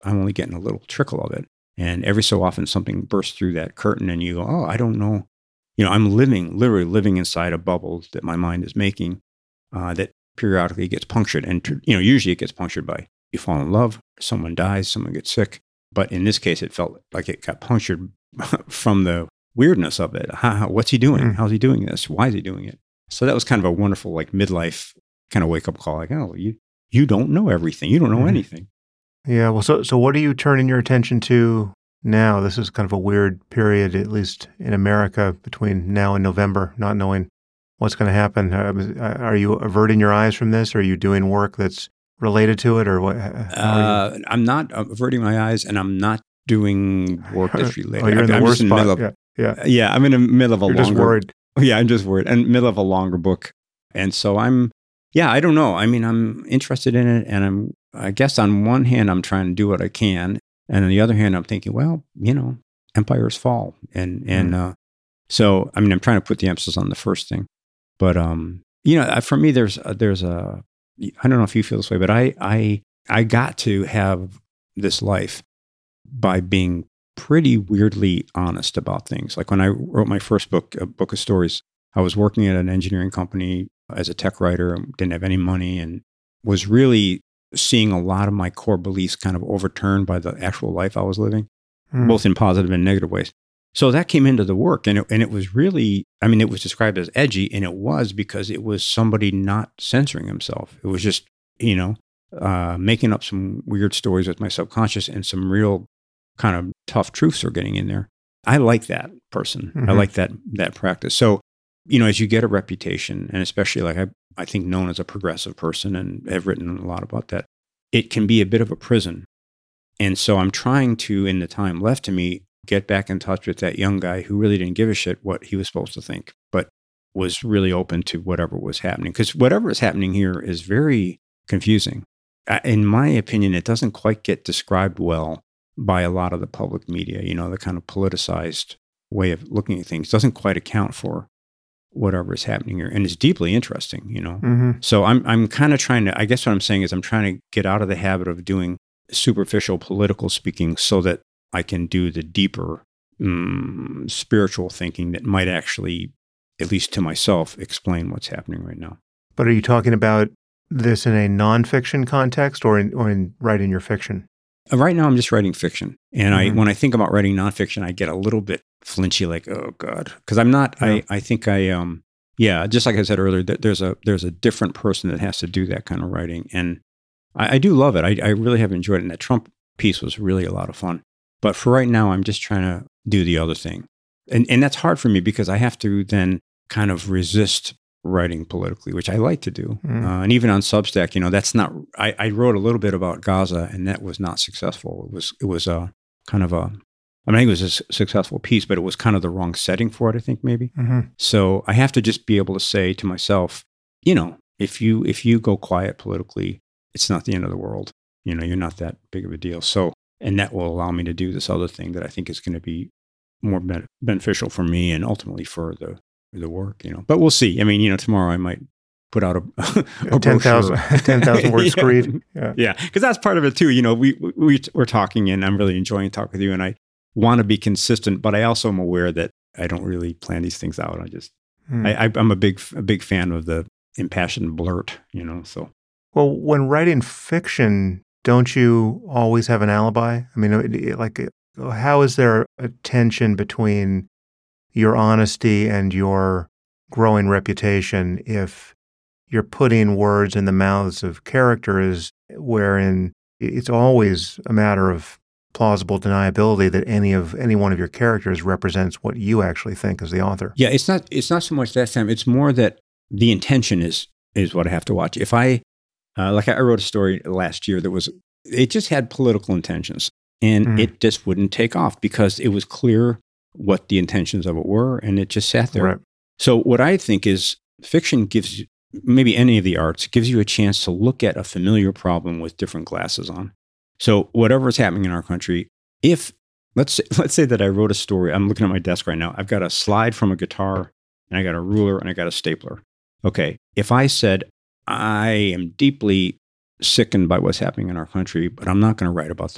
I'm only getting a little trickle of it. And every so often something bursts through that curtain and you go, oh, I don't know. You know, I'm living, literally living inside a bubble that my mind is making uh, that periodically gets punctured. And, you know, usually it gets punctured by you fall in love, someone dies, someone gets sick. But in this case, it felt like it got punctured from the weirdness of it. How, what's he doing? Mm. How's he doing this? Why is he doing it? So that was kind of a wonderful, like midlife kind of wake up call. Like, oh, you, you don't know everything. You don't know mm. anything. Yeah. Well, so, so what are you turning your attention to now? This is kind of a weird period, at least in America, between now and November, not knowing what's going to happen. Are you averting your eyes from this? Are you doing work that's related to it, or what? Uh, I'm not averting my eyes, and I'm not doing work that's related. Oh, you're in the I'm worst in the spot. Of, yeah, yeah, yeah. I'm in the middle of a you're longer. Just worried. Yeah, I'm just worried, and middle of a longer book, and so I'm. Yeah, I don't know. I mean, I'm interested in it, and I'm. I guess on one hand, I'm trying to do what I can, and on the other hand, I'm thinking, well, you know, empires fall, and and mm. uh, so I mean, I'm trying to put the emphasis on the first thing, but um, you know, for me, there's a, there's a. I don't know if you feel this way, but I I I got to have this life by being pretty weirdly honest about things. Like when I wrote my first book, a book of stories, I was working at an engineering company as a tech writer, didn't have any money, and was really seeing a lot of my core beliefs kind of overturned by the actual life I was living, mm. both in positive and negative ways. So that came into the work, and it, and it was really, I mean, it was described as edgy, and it was because it was somebody not censoring himself. It was just, you know, uh, making up some weird stories with my subconscious, and some real kind of tough truths are getting in there. I like that person. Mm-hmm. I like that that practice. So, you know, as you get a reputation, and especially like I, I think known as a progressive person, and have written a lot about that, it can be a bit of a prison. And so I'm trying to, in the time left to me, get back in touch with that young guy who really didn't give a shit what he was supposed to think, but was really open to whatever was happening. Because whatever is happening here is very confusing. In my opinion, it doesn't quite get described well by a lot of the public media. You know, the kind of politicized way of looking at things doesn't quite account for whatever is happening here. And it's deeply interesting, you know. Mm-hmm. So I'm I'm kind of trying to, I guess what I'm saying is I'm trying to get out of the habit of doing superficial political speaking so that I can do the deeper um, spiritual thinking that might actually, at least to myself, explain what's happening right now. But are you talking about this in a nonfiction context, or in or in writing your fiction? Uh, right now, I'm just writing fiction, and mm-hmm. I when I think about writing nonfiction, I get a little bit flinchy, like, oh God, because I'm not. Yeah. I I think I um yeah, just like I said earlier, that there's a there's a different person that has to do that kind of writing, and I, I do love it. I I really have enjoyed it, and that Trump piece was really a lot of fun. But for right now, I'm just trying to do the other thing. And and that's hard for me because I have to then kind of resist writing politically, which I like to do. Mm. Uh, and even on Substack, you know, that's not, I, I wrote a little bit about Gaza, and that was not successful. It was, it was a kind of a, I mean, it was a su- successful piece, but it was kind of the wrong setting for it, I think, maybe. Mm-hmm. So I have to just be able to say to myself, you know, if you, if you go quiet politically, it's not the end of the world. You know, you're not that big of a deal. So, and that will allow me to do this other thing that I think is going to be more ben- beneficial for me and ultimately for the the work, you know. But we'll see. I mean, you know, tomorrow I might put out a, a ten thousand ten thousand word screed. Yeah, yeah, because that's part of it too. You know, we we we're talking, and I'm really enjoying talking with you, and I want to be consistent, but I also am aware that I don't really plan these things out. I just hmm. I, I I'm a big a big fan of the impassioned blurt, you know. So well, when writing fiction, don't you always have an alibi? I mean, like, how is there a tension between your honesty and your growing reputation if you're putting words in the mouths of characters wherein it's always a matter of plausible deniability that any of any one of your characters represents what you actually think as the author? Yeah, it's not it's not so much that time. It's more that the intention is is what I have to watch. If I Uh, like I wrote a story last year that was, it just had political intentions, and mm. it just wouldn't take off because it was clear what the intentions of it were, and it just sat there. Right. So what I think is fiction gives you, maybe any of the arts, gives you a chance to look at a familiar problem with different glasses on. So whatever is happening in our country, if, let's say, let's say that I wrote a story, I'm looking at my desk right now, I've got a slide from a guitar, and I got a ruler, and I got a stapler. Okay, if I said, I am deeply sickened by what's happening in our country, but I'm not going to write about that.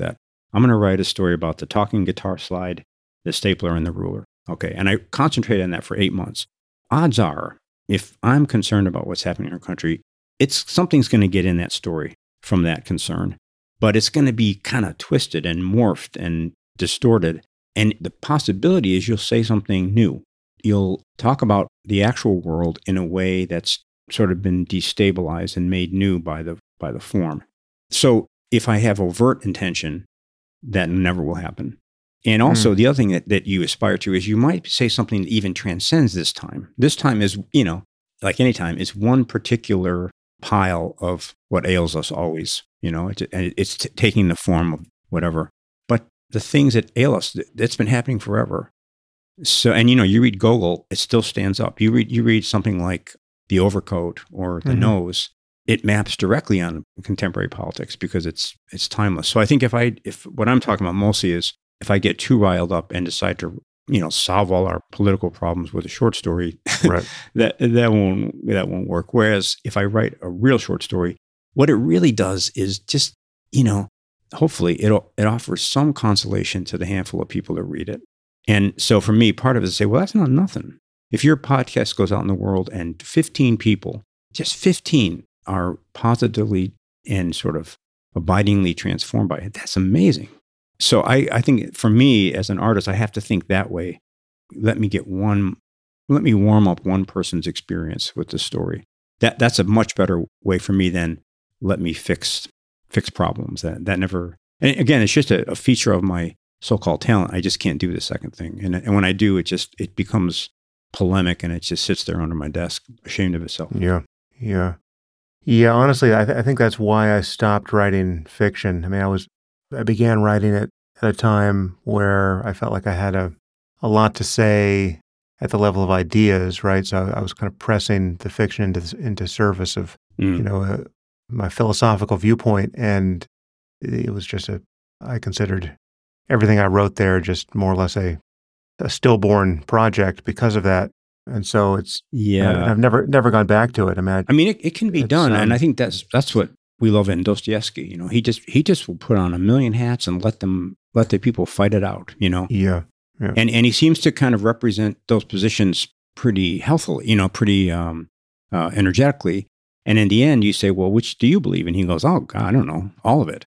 I'm going to write a story about the talking guitar slide, the stapler, and the ruler. Okay. And I concentrated on that for eight months. Odds are, if I'm concerned about what's happening in our country, it's something's going to get in that story from that concern, but it's going to be kind of twisted and morphed and distorted. And the possibility is you'll say something new. You'll talk about the actual world in a way that's sort of been destabilized and made new by the by the form. So if I have overt intention, that never will happen. And also, mm. the other thing that, that you aspire to is you might say something that even transcends this time. This time is, you know, like any time, is one particular pile of what ails us always. You know, it's, it's t- taking the form of whatever. But the things that ail us, that's been happening forever. So, and you know, you read Gogol, it still stands up. You read, you read something like The Overcoat or The mm-hmm. Nose, it maps directly on contemporary politics because it's it's timeless. So I think if I if what I'm talking about mostly is if I get too riled up and decide to, you know, solve all our political problems with a short story, right. that that won't that won't work. Whereas if I write a real short story, what it really does is just, you know, hopefully it it offers some consolation to the handful of people that read it. And so for me, part of it is to say, well, that's not nothing. If your podcast goes out in the world and fifteen people, just fifteen are positively and sort of abidingly transformed by it, that's amazing. So I, I think for me as an artist, I have to think that way. Let me get one, let me warm up one person's experience with the story. That that's a much better way for me than let me fix fix problems. That that never. And again, it's just a, a feature of my so-called talent. I just can't do the second thing. And and when I do, it just it becomes polemic and it just sits there under my desk, ashamed of itself. Yeah, yeah, yeah. Honestly, I, th- I think that's why I stopped writing fiction. I mean, I was I began writing it at a time where I felt like I had a a lot to say at the level of ideas, right? So I was kind of pressing the fiction into into service of mm. you know uh, my philosophical viewpoint, and it was just a I considered everything I wrote there just more or less a a stillborn project because of that. And so it's, yeah, uh, I've never, never gone back to it. I mean, I, I mean, it, it can be done. Um, and I think that's, that's what we love in Dostoevsky. You know, he just, he just will put on a million hats and let them, let the people fight it out, you know? Yeah. yeah. And, and he seems to kind of represent those positions pretty healthily, you know, pretty, um, uh, energetically. And in the end you say, well, which do you believe? And he goes, oh God, I don't know, all of it.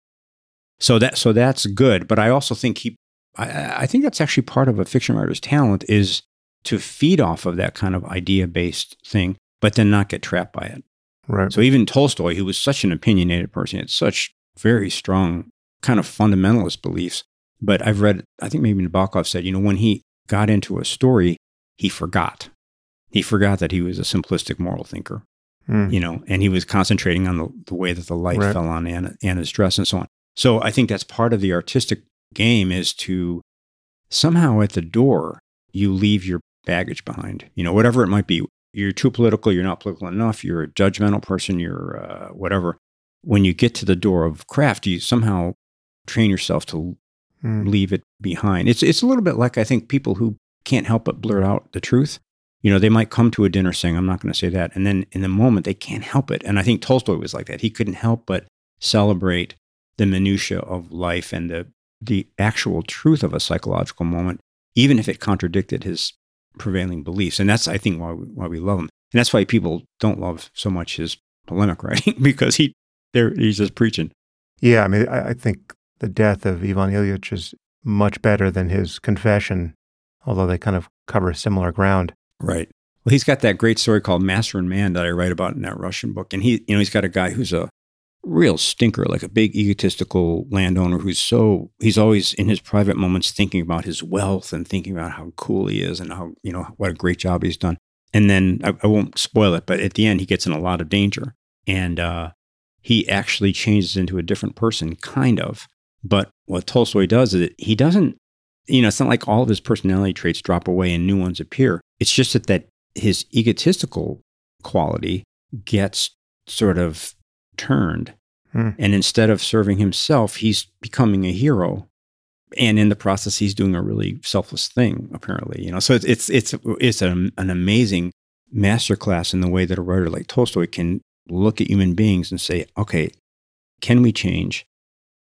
So that, so that's good. But I also think he, I, I think that's actually part of a fiction writer's talent is to feed off of that kind of idea-based thing, but then not get trapped by it. Right. So even Tolstoy, who was such an opinionated person, had such very strong kind of fundamentalist beliefs. But I've read, I think maybe Nabokov said, you know, when he got into a story, he forgot. He forgot that he was a simplistic moral thinker, mm. you know, and he was concentrating on the, the way that the light right. fell on Anna, Anna's dress and so on. So I think that's part of the artistic game is to somehow at the door, you leave your baggage behind, you know, whatever it might be. You're too political, you're not political enough, you're a judgmental person, you're uh, whatever. When you get to the door of craft, you somehow train yourself to mm. leave it behind. It's it's a little bit like, I think, people who can't help but blurt out the truth. You know, they might come to a dinner saying, I'm not going to say that. And then in the moment, they can't help it. And I think Tolstoy was like that. He couldn't help but celebrate the minutia of life and the the actual truth of a psychological moment, even if it contradicted his prevailing beliefs. And that's, I think, why we, why we love him. And that's why people don't love so much his polemic writing, because he there he's just preaching. Yeah, I mean, I, I think the death of Ivan Ilyich is much better than his confession, although they kind of cover similar ground. Right. Well, he's got that great story called Master and Man that I write about in that Russian book. And he, you know, he's got a guy who's a real stinker, like a big egotistical landowner who's so, he's always in his private moments thinking about his wealth and thinking about how cool he is and how, you know, what a great job he's done. And then I, I won't spoil it, but at the end he gets in a lot of danger and uh, he actually changes into a different person, kind of. But what Tolstoy does is he doesn't, you know, it's not like all of his personality traits drop away and new ones appear. It's just that, that his egotistical quality gets sort of turned. Hmm. And instead of serving himself, he's becoming a hero. And in the process, he's doing a really selfless thing, apparently. You know, so it's it's it's it's an, an amazing masterclass in the way that a writer like Tolstoy can look at human beings and say, okay, can we change?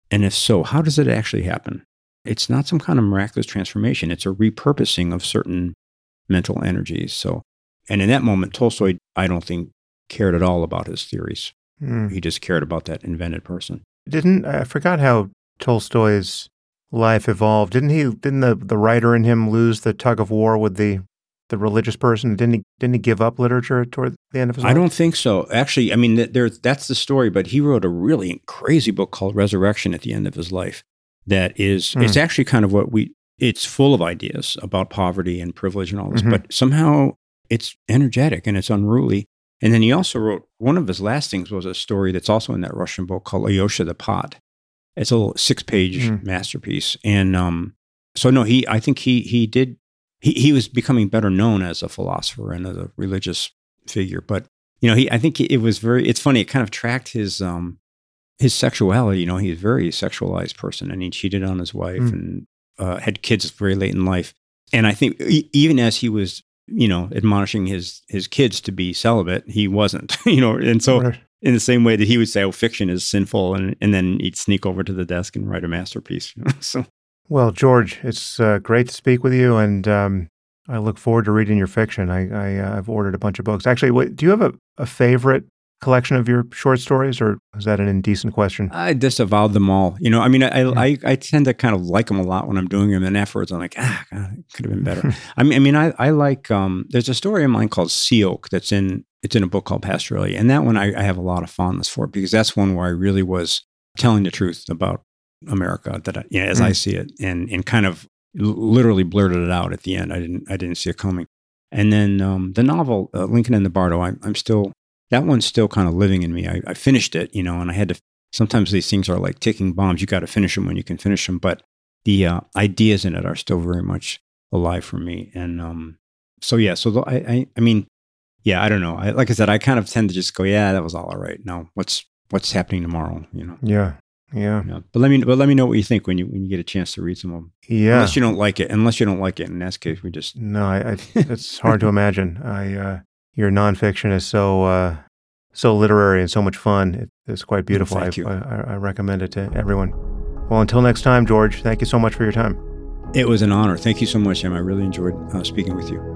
And if so, how does it actually happen? It's not some kind of miraculous transformation. It's a repurposing of certain mental energies. So, and in that moment, Tolstoy, I don't think, cared at all about his theories. Mm. He just cared about that invented person. Didn't, I forgot how Tolstoy's life evolved. Didn't he, didn't the, the writer in him lose the tug of war with the the religious person? Didn't he, didn't he give up literature toward the end of his life? I don't think so. Actually, I mean, there, that's the story, but he wrote a really crazy book called Resurrection at the end of his life that is, mm. it's actually kind of what we, it's full of ideas about poverty and privilege and all this, mm-hmm. but somehow it's energetic and it's unruly. And then he also wrote, one of his last things was a story that's also in that Russian book called Alyosha the Pot. It's a little six-page mm. masterpiece. And um, so, no, he, I think he he did, he, he was becoming better known as a philosopher and as a religious figure. But, you know, he, I think it was very, it's funny, it kind of tracked his um, his sexuality. You know, he's a very sexualized person, and he cheated on his wife mm. and uh, had kids very late in life. And I think e- even as he was, you know, admonishing his his kids to be celibate, he wasn't, you know, and so right. in the same way that he would say, oh, fiction is sinful, and, and then he'd sneak over to the desk and write a masterpiece. You know? So, well, George, it's uh, great to speak with you, and um, I look forward to reading your fiction. I, I, uh, I've ordered a bunch of books. Actually, wait, do you have a, a favorite collection of your short stories, or is that an indecent question? I disavowed them all. You know, I mean, I, yeah. I, I tend to kind of like them a lot when I'm doing them, and afterwards I'm like, ah, God, it could have been better. I mean, I mean, I, I like, um, there's a story of mine called Sea Oak that's in, it's in a book called Pastoralia, and that one I, I have a lot of fondness for, because that's one where I really was telling the truth about America, that I, you know, as mm. I see it, and and kind of literally blurted it out at the end. I didn't I didn't see it coming. And then um, the novel uh, Lincoln and the Bardo, I, I'm still, that one's still kind of living in me. I, I finished it, you know, and I had to, sometimes these things are like ticking bombs. You got to finish them when you can finish them. But the uh, ideas in it are still very much alive for me. And um, so, yeah, so I, I, I mean, yeah, I don't know. I, like I said, I kind of tend to just go, yeah, that was all all right. Now what's, what's happening tomorrow, you know? Yeah. Yeah. yeah. But let me, but let me know what you think when you, when you get a chance to read some of them. Yeah. Unless you don't like it, unless you don't like it. In that case, we just. No, I, I it's hard to imagine. I, uh, your nonfiction is so, uh, so literary and so much fun. It, it's quite beautiful. Thank I, you. I, I recommend it to everyone. Well, until next time, George, thank you so much for your time. It was an honor. Thank you so much, Em. I really enjoyed uh, speaking with you.